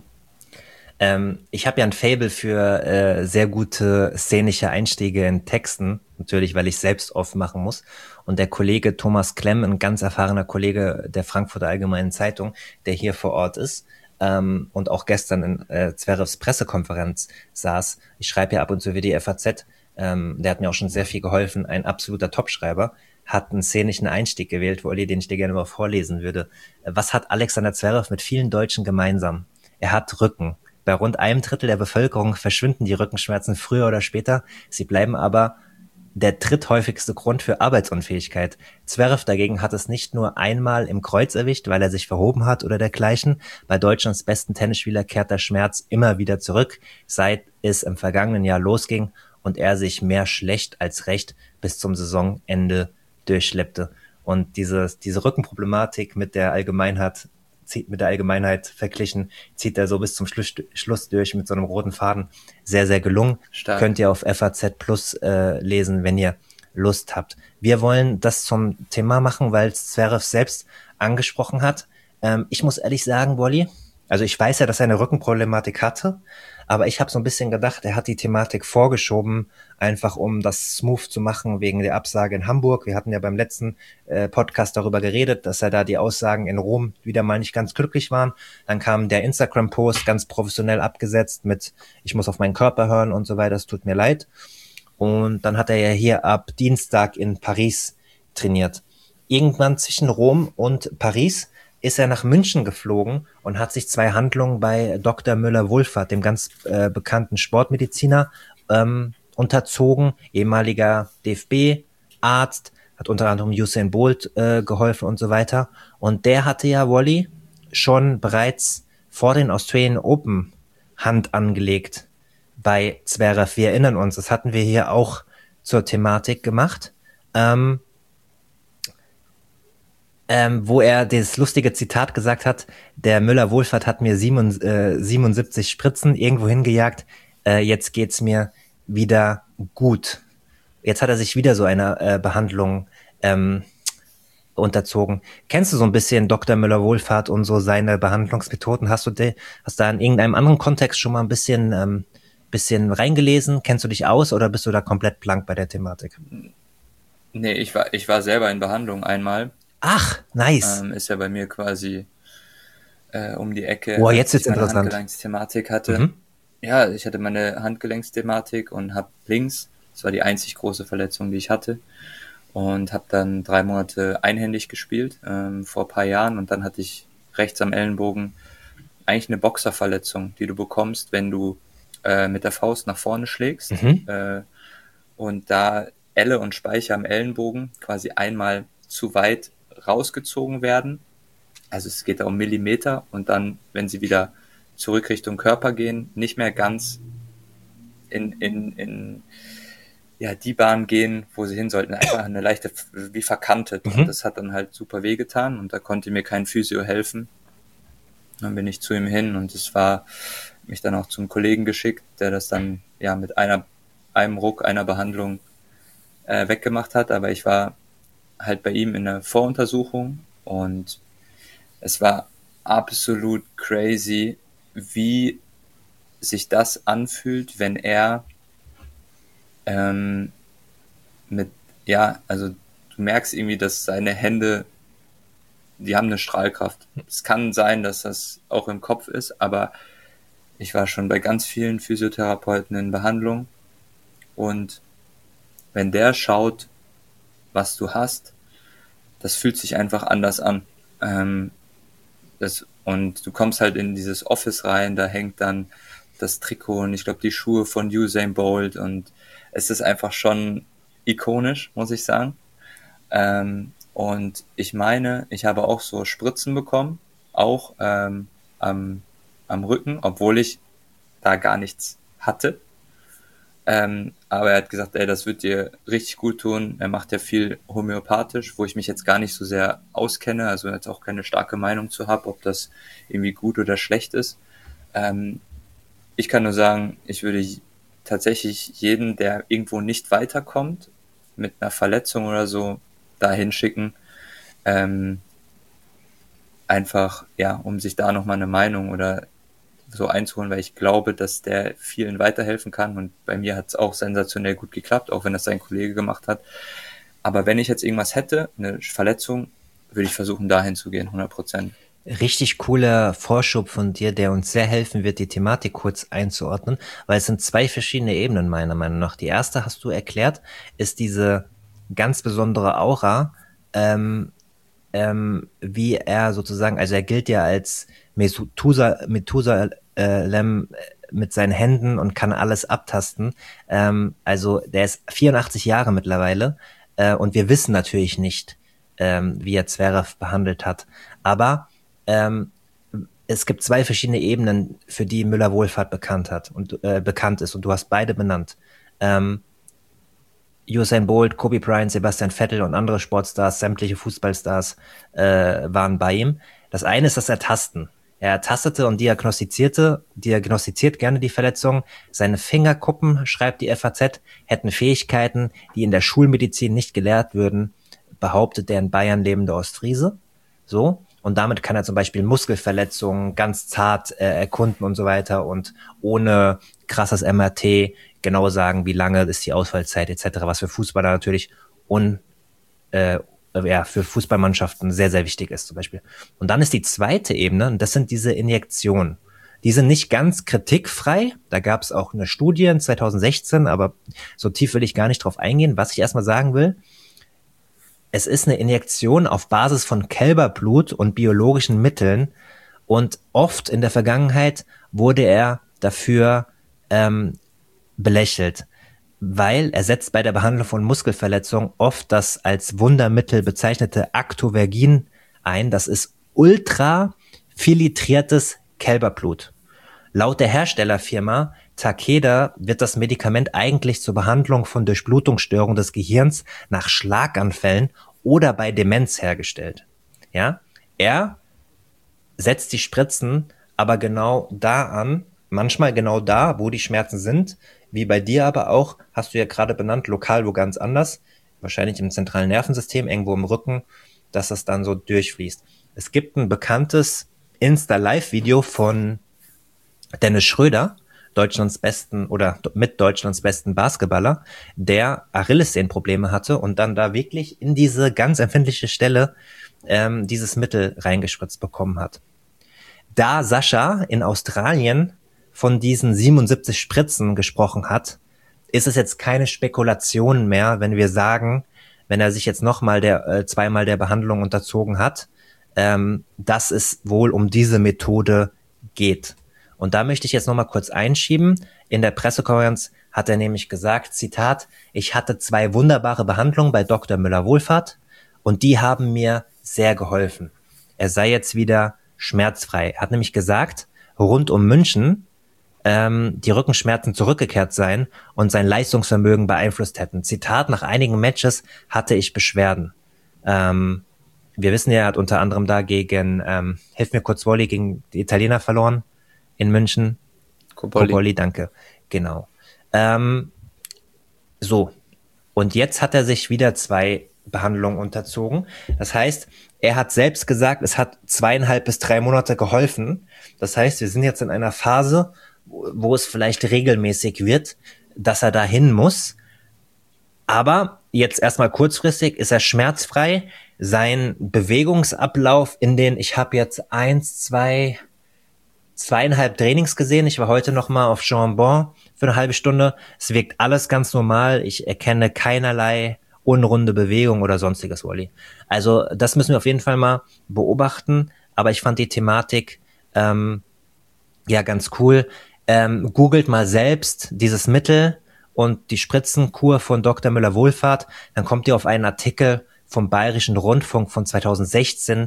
Speaker 1: Ich habe ja ein Faible für sehr gute szenische Einstiege in Texten, natürlich, weil ich selbst oft machen muss. Und der Kollege Thomas Klemm, ein ganz erfahrener Kollege der Frankfurter Allgemeinen Zeitung, der hier vor Ort ist und auch gestern in Zverevs Pressekonferenz saß. Ich schreibe ja ab und zu für die FAZ. Der hat mir auch schon sehr viel geholfen. Ein absoluter Topschreiber. Hat einen szenischen Einstieg gewählt, Olli, den ich dir gerne mal vorlesen würde. Was hat Alexander Zverev mit vielen Deutschen gemeinsam? Er hat Rücken. Bei rund einem Drittel der Bevölkerung verschwinden die Rückenschmerzen früher oder später. Sie bleiben aber der dritthäufigste Grund für Arbeitsunfähigkeit. Zverev dagegen hat es nicht nur einmal im Kreuz erwischt, weil er sich verhoben hat oder dergleichen. Bei Deutschlands besten Tennisspieler kehrt der Schmerz immer wieder zurück, seit es im vergangenen Jahr losging und er sich mehr schlecht als recht bis zum Saisonende durchschleppte. Und diese Rückenproblematik mit der Allgemeinheit verglichen, zieht er so bis zum Schluss durch mit so einem roten Faden. Sehr, sehr gelungen.
Speaker 2: Stark.
Speaker 1: Könnt ihr auf FAZ Plus lesen, wenn ihr Lust habt. Wir wollen das zum Thema machen, weil Zverev selbst angesprochen hat. Ich muss ehrlich sagen, Wolli, also ich weiß ja, dass er eine Rückenproblematik hatte, aber ich habe so ein bisschen gedacht, er hat die Thematik vorgeschoben, einfach um das smooth zu machen wegen der Absage in Hamburg. Wir hatten ja beim letzten Podcast darüber geredet, dass er da die Aussagen in Rom wieder mal nicht ganz glücklich waren. Dann kam der Instagram-Post ganz professionell abgesetzt mit ich muss auf meinen Körper hören und so weiter, es tut mir leid. Und dann hat er ja hier ab Dienstag in Paris trainiert. Irgendwann zwischen Rom und Paris ist er nach München geflogen und hat sich 2 Handlungen bei Dr. Müller-Wohlfahrt, dem ganz bekannten Sportmediziner, unterzogen, ehemaliger DFB-Arzt, hat unter anderem Usain Bolt geholfen und so weiter. Und der hatte ja, Wolli, schon bereits vor den Australian Open Hand angelegt bei Zverev. Wir erinnern uns, das hatten wir hier auch zur Thematik gemacht. Wo er das lustige Zitat gesagt hat, der Müller-Wohlfahrt hat mir 77 Spritzen irgendwo hingejagt, jetzt geht's mir wieder gut. Jetzt hat er sich wieder so einer Behandlung unterzogen. Kennst du so ein bisschen Dr. Müller-Wohlfahrt und so seine Behandlungsmethoden? Hast da in irgendeinem anderen Kontext schon mal ein bisschen reingelesen? Kennst du dich aus oder bist du da komplett blank bei der Thematik?
Speaker 2: Nee, ich war selber in Behandlung einmal.
Speaker 1: Ach, nice.
Speaker 2: Ist ja bei mir quasi um die Ecke,
Speaker 1: Boah, jetzt
Speaker 2: als ich
Speaker 1: wird's
Speaker 2: meine
Speaker 1: interessant.
Speaker 2: Handgelenksthematik hatte. Ja, ich hatte meine Handgelenksthematik und habe links Das war die einzig große Verletzung, die ich hatte. Und habe dann 3 Monate einhändig gespielt, vor ein paar Jahren. Und dann hatte ich rechts am Ellenbogen eigentlich eine Boxerverletzung, die du bekommst, wenn du mit der Faust nach vorne schlägst. Und da Elle und Speiche am Ellenbogen quasi einmal zu weit rausgezogen werden. Also es geht da um Millimeter und dann, wenn sie wieder zurück Richtung Körper gehen, nicht mehr ganz in ja, die Bahn gehen, wo sie hin sollten. Einfach eine leichte, wie verkantet. Und das hat dann halt super wehgetan und da konnte mir kein Physio helfen. Dann bin ich zu ihm hin und es war mich dann auch zum Kollegen geschickt, der das dann ja mit einem Ruck, einer Behandlung weggemacht hat. Aber ich war halt bei ihm in der Voruntersuchung und es war absolut crazy, wie sich das anfühlt, wenn er also du merkst irgendwie, dass seine Hände, die haben eine Strahlkraft. Es kann sein, dass das auch im Kopf ist, aber ich war schon bei ganz vielen Physiotherapeuten in Behandlung und wenn der schaut, was du hast, das fühlt sich einfach anders an. Und du kommst halt in dieses Office rein, da hängt dann das Trikot und ich glaube die Schuhe von Usain Bolt und es ist einfach schon ikonisch, muss ich sagen. Und ich meine, ich habe auch so Spritzen bekommen, auch am Rücken, obwohl ich da gar nichts hatte. Aber er hat gesagt, ey, das wird dir richtig gut tun. Er macht ja viel homöopathisch, wo ich mich jetzt gar nicht so sehr auskenne, also jetzt auch keine starke Meinung zu habe, ob das irgendwie gut oder schlecht ist. Ich kann nur sagen, ich würde tatsächlich jeden, der irgendwo nicht weiterkommt, mit einer Verletzung oder so, dahin schicken. Einfach, ja, um sich da nochmal eine Meinung oder so einzuholen, weil ich glaube, dass der vielen weiterhelfen kann und bei mir hat es auch sensationell gut geklappt, auch wenn das sein Kollege gemacht hat. Aber wenn ich jetzt irgendwas hätte, eine Verletzung, würde ich versuchen, dahin zu gehen, 100%.
Speaker 1: Richtig cooler Vorschub von dir, der uns sehr helfen wird, die Thematik kurz einzuordnen, weil es sind 2 verschiedene Ebenen meiner Meinung nach. Die erste, hast du erklärt, ist diese ganz besondere Aura, wie er sozusagen, also er gilt ja als Methusalem mit seinen Händen und kann alles abtasten. Also der ist 84 Jahre mittlerweile und wir wissen natürlich nicht, wie er Zverev behandelt hat. Aber es gibt 2 verschiedene Ebenen, für die Müller-Wohlfahrt bekannt ist und du hast beide benannt. Usain Bolt, Kobe Bryant, Sebastian Vettel und andere Sportstars, sämtliche Fußballstars waren bei ihm. Das eine ist das Ertasten. Er tastete und diagnostiziert gerne die Verletzung. Seine Fingerkuppen, schreibt die FAZ, hätten Fähigkeiten, die in der Schulmedizin nicht gelehrt würden, behauptet der in Bayern lebende Ostfriese. So. Und damit kann er zum Beispiel Muskelverletzungen ganz zart erkunden und so weiter und ohne krasses MRT genau sagen, wie lange ist die Ausfallzeit etc., was für Fußballer natürlich für Fußballmannschaften sehr, sehr wichtig ist zum Beispiel. Und dann ist die zweite Ebene, und das sind diese Injektionen. Die sind nicht ganz kritikfrei. Da gab es auch eine Studie in 2016, aber so tief will ich gar nicht drauf eingehen. Was ich erstmal sagen will, es ist eine Injektion auf Basis von Kälberblut und biologischen Mitteln und oft in der Vergangenheit wurde er dafür belächelt, weil er setzt bei der Behandlung von Muskelverletzungen oft das als Wundermittel bezeichnete Actovergin ein. Das ist ultra filtriertes Kälberblut. Laut der Herstellerfirma Takeda wird das Medikament eigentlich zur Behandlung von Durchblutungsstörungen des Gehirns nach Schlaganfällen oder bei Demenz hergestellt. Ja, er setzt die Spritzen aber genau da an, manchmal genau da, wo die Schmerzen sind, wie bei dir aber auch, hast du ja gerade benannt, lokal wo ganz anders, wahrscheinlich im zentralen Nervensystem, irgendwo im Rücken, dass das dann so durchfließt. Es gibt ein bekanntes Insta-Live-Video von Dennis Schröder, Deutschlands besten oder mit Deutschlands besten Basketballer, der Achillessehnenprobleme hatte und dann da wirklich in diese ganz empfindliche Stelle dieses Mittel reingespritzt bekommen hat. Da Sascha in Australien von diesen 77 Spritzen gesprochen hat, ist es jetzt keine Spekulation mehr, wenn wir sagen, wenn er sich jetzt nochmal zweimal der Behandlung unterzogen hat, dass es wohl um diese Methode geht. Und da möchte ich jetzt nochmal kurz einschieben. In der Pressekonferenz hat er nämlich gesagt, Zitat, ich hatte 2 wunderbare Behandlungen bei Dr. Müller-Wohlfahrt und die haben mir sehr geholfen. Er sei jetzt wieder schmerzfrei. Er hat nämlich gesagt, rund um München die Rückenschmerzen zurückgekehrt seien und sein Leistungsvermögen beeinflusst hätten. Zitat, nach einigen Matches hatte ich Beschwerden. Wir wissen ja, er hat unter anderem da gegen, hilf mir kurz, Wolli, gegen die Italiener verloren in München. Cobolli, danke. Genau. So. Und jetzt hat er sich wieder 2 Behandlungen unterzogen. Das heißt, er hat selbst gesagt, es hat 2,5 bis 3 Monate geholfen. Das heißt, wir sind jetzt in einer Phase, wo es vielleicht regelmäßig wird, dass er dahin muss. Aber jetzt erstmal kurzfristig ist er schmerzfrei. Sein Bewegungsablauf ich habe jetzt 2,5 Trainings gesehen. Ich war heute nochmal auf Chambon für eine halbe Stunde. Es wirkt alles ganz normal. Ich erkenne keinerlei unrunde Bewegung oder sonstiges, Wolli. Also das müssen wir auf jeden Fall mal beobachten. Aber ich fand die Thematik ganz cool. Googelt mal selbst dieses Mittel und die Spritzenkur von Dr. Müller-Wohlfahrt. Dann kommt ihr auf einen Artikel vom Bayerischen Rundfunk von 2016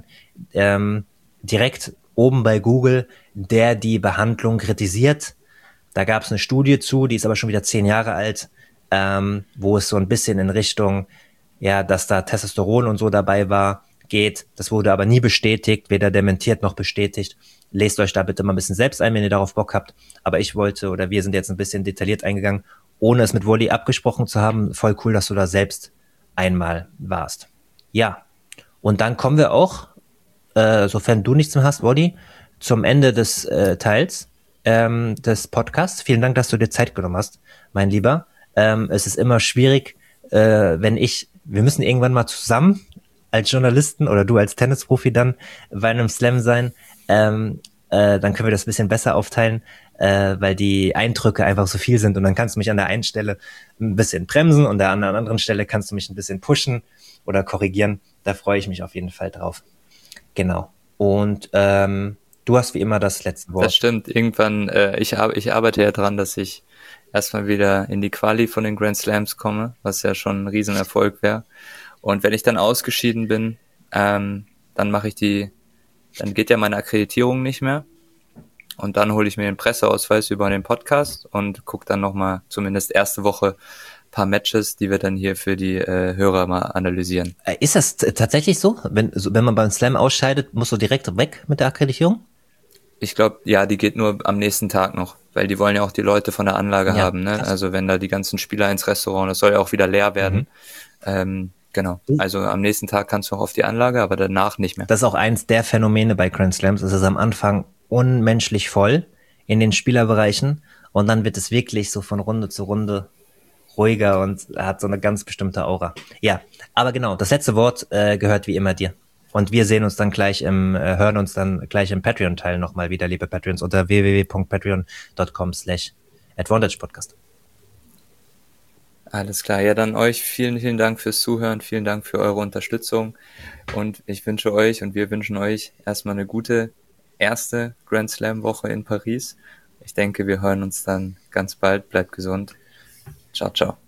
Speaker 1: direkt oben bei Google, der die Behandlung kritisiert. Da gab es eine Studie zu, die ist aber schon wieder 10 Jahre alt, wo es so ein bisschen in Richtung, dass da Testosteron und so dabei war, geht. Das wurde aber nie bestätigt, weder dementiert noch bestätigt. Lest euch da bitte mal ein bisschen selbst ein, wenn ihr darauf Bock habt. Aber wir sind jetzt ein bisschen detailliert eingegangen, ohne es mit Wolli abgesprochen zu haben. Voll cool, dass du da selbst einmal warst. Ja, und dann kommen wir auch, sofern du nichts mehr hast, Wolli, zum Ende des Teils des Podcasts. Vielen Dank, dass du dir Zeit genommen hast, mein Lieber. Es ist immer schwierig, wir müssen irgendwann mal zusammen als Journalisten oder du als Tennisprofi dann bei einem Slam sein, dann können wir das ein bisschen besser aufteilen, weil die Eindrücke einfach so viel sind und dann kannst du mich an der einen Stelle ein bisschen bremsen und an der anderen Stelle kannst du mich ein bisschen pushen oder korrigieren. Da freue ich mich auf jeden Fall drauf. Genau. Und du hast wie immer das letzte Wort.
Speaker 2: Das stimmt. Irgendwann, ich arbeite ja dran, dass ich erstmal wieder in die Quali von den Grand Slams komme, was ja schon ein Riesenerfolg wäre. Und wenn ich dann ausgeschieden bin, dann geht ja meine Akkreditierung nicht mehr. Und dann hole ich mir den Presseausweis über den Podcast und gucke dann nochmal zumindest erste Woche ein paar Matches, die wir dann hier für die Hörer mal analysieren.
Speaker 1: Ist das tatsächlich so? Wenn man beim Slam ausscheidet, musst du direkt weg mit der Akkreditierung?
Speaker 2: Ich glaube, ja, die geht nur am nächsten Tag noch, weil die wollen ja auch die Leute von der Anlage haben, ne? Krass. Also wenn da die ganzen Spieler ins Restaurant, das soll ja auch wieder leer werden. Genau, also am nächsten Tag kannst du auch auf die Anlage, aber danach nicht mehr.
Speaker 1: Das ist auch eins der Phänomene bei Grand Slams. Es ist am Anfang unmenschlich voll in den Spielerbereichen und dann wird es wirklich so von Runde zu Runde ruhiger und hat so eine ganz bestimmte Aura. Ja, aber genau, das letzte Wort gehört wie immer dir. Und wir hören uns dann gleich im Patreon-Teil nochmal wieder, liebe Patreons, unter www.patreon.com/AdvantagePodcast.
Speaker 2: Alles klar, ja, dann euch vielen, vielen Dank fürs Zuhören, vielen Dank für eure Unterstützung und wir wünschen euch erstmal eine gute erste Grand Slam Woche in Paris. Ich denke, wir hören uns dann ganz bald, bleibt gesund. Ciao, ciao.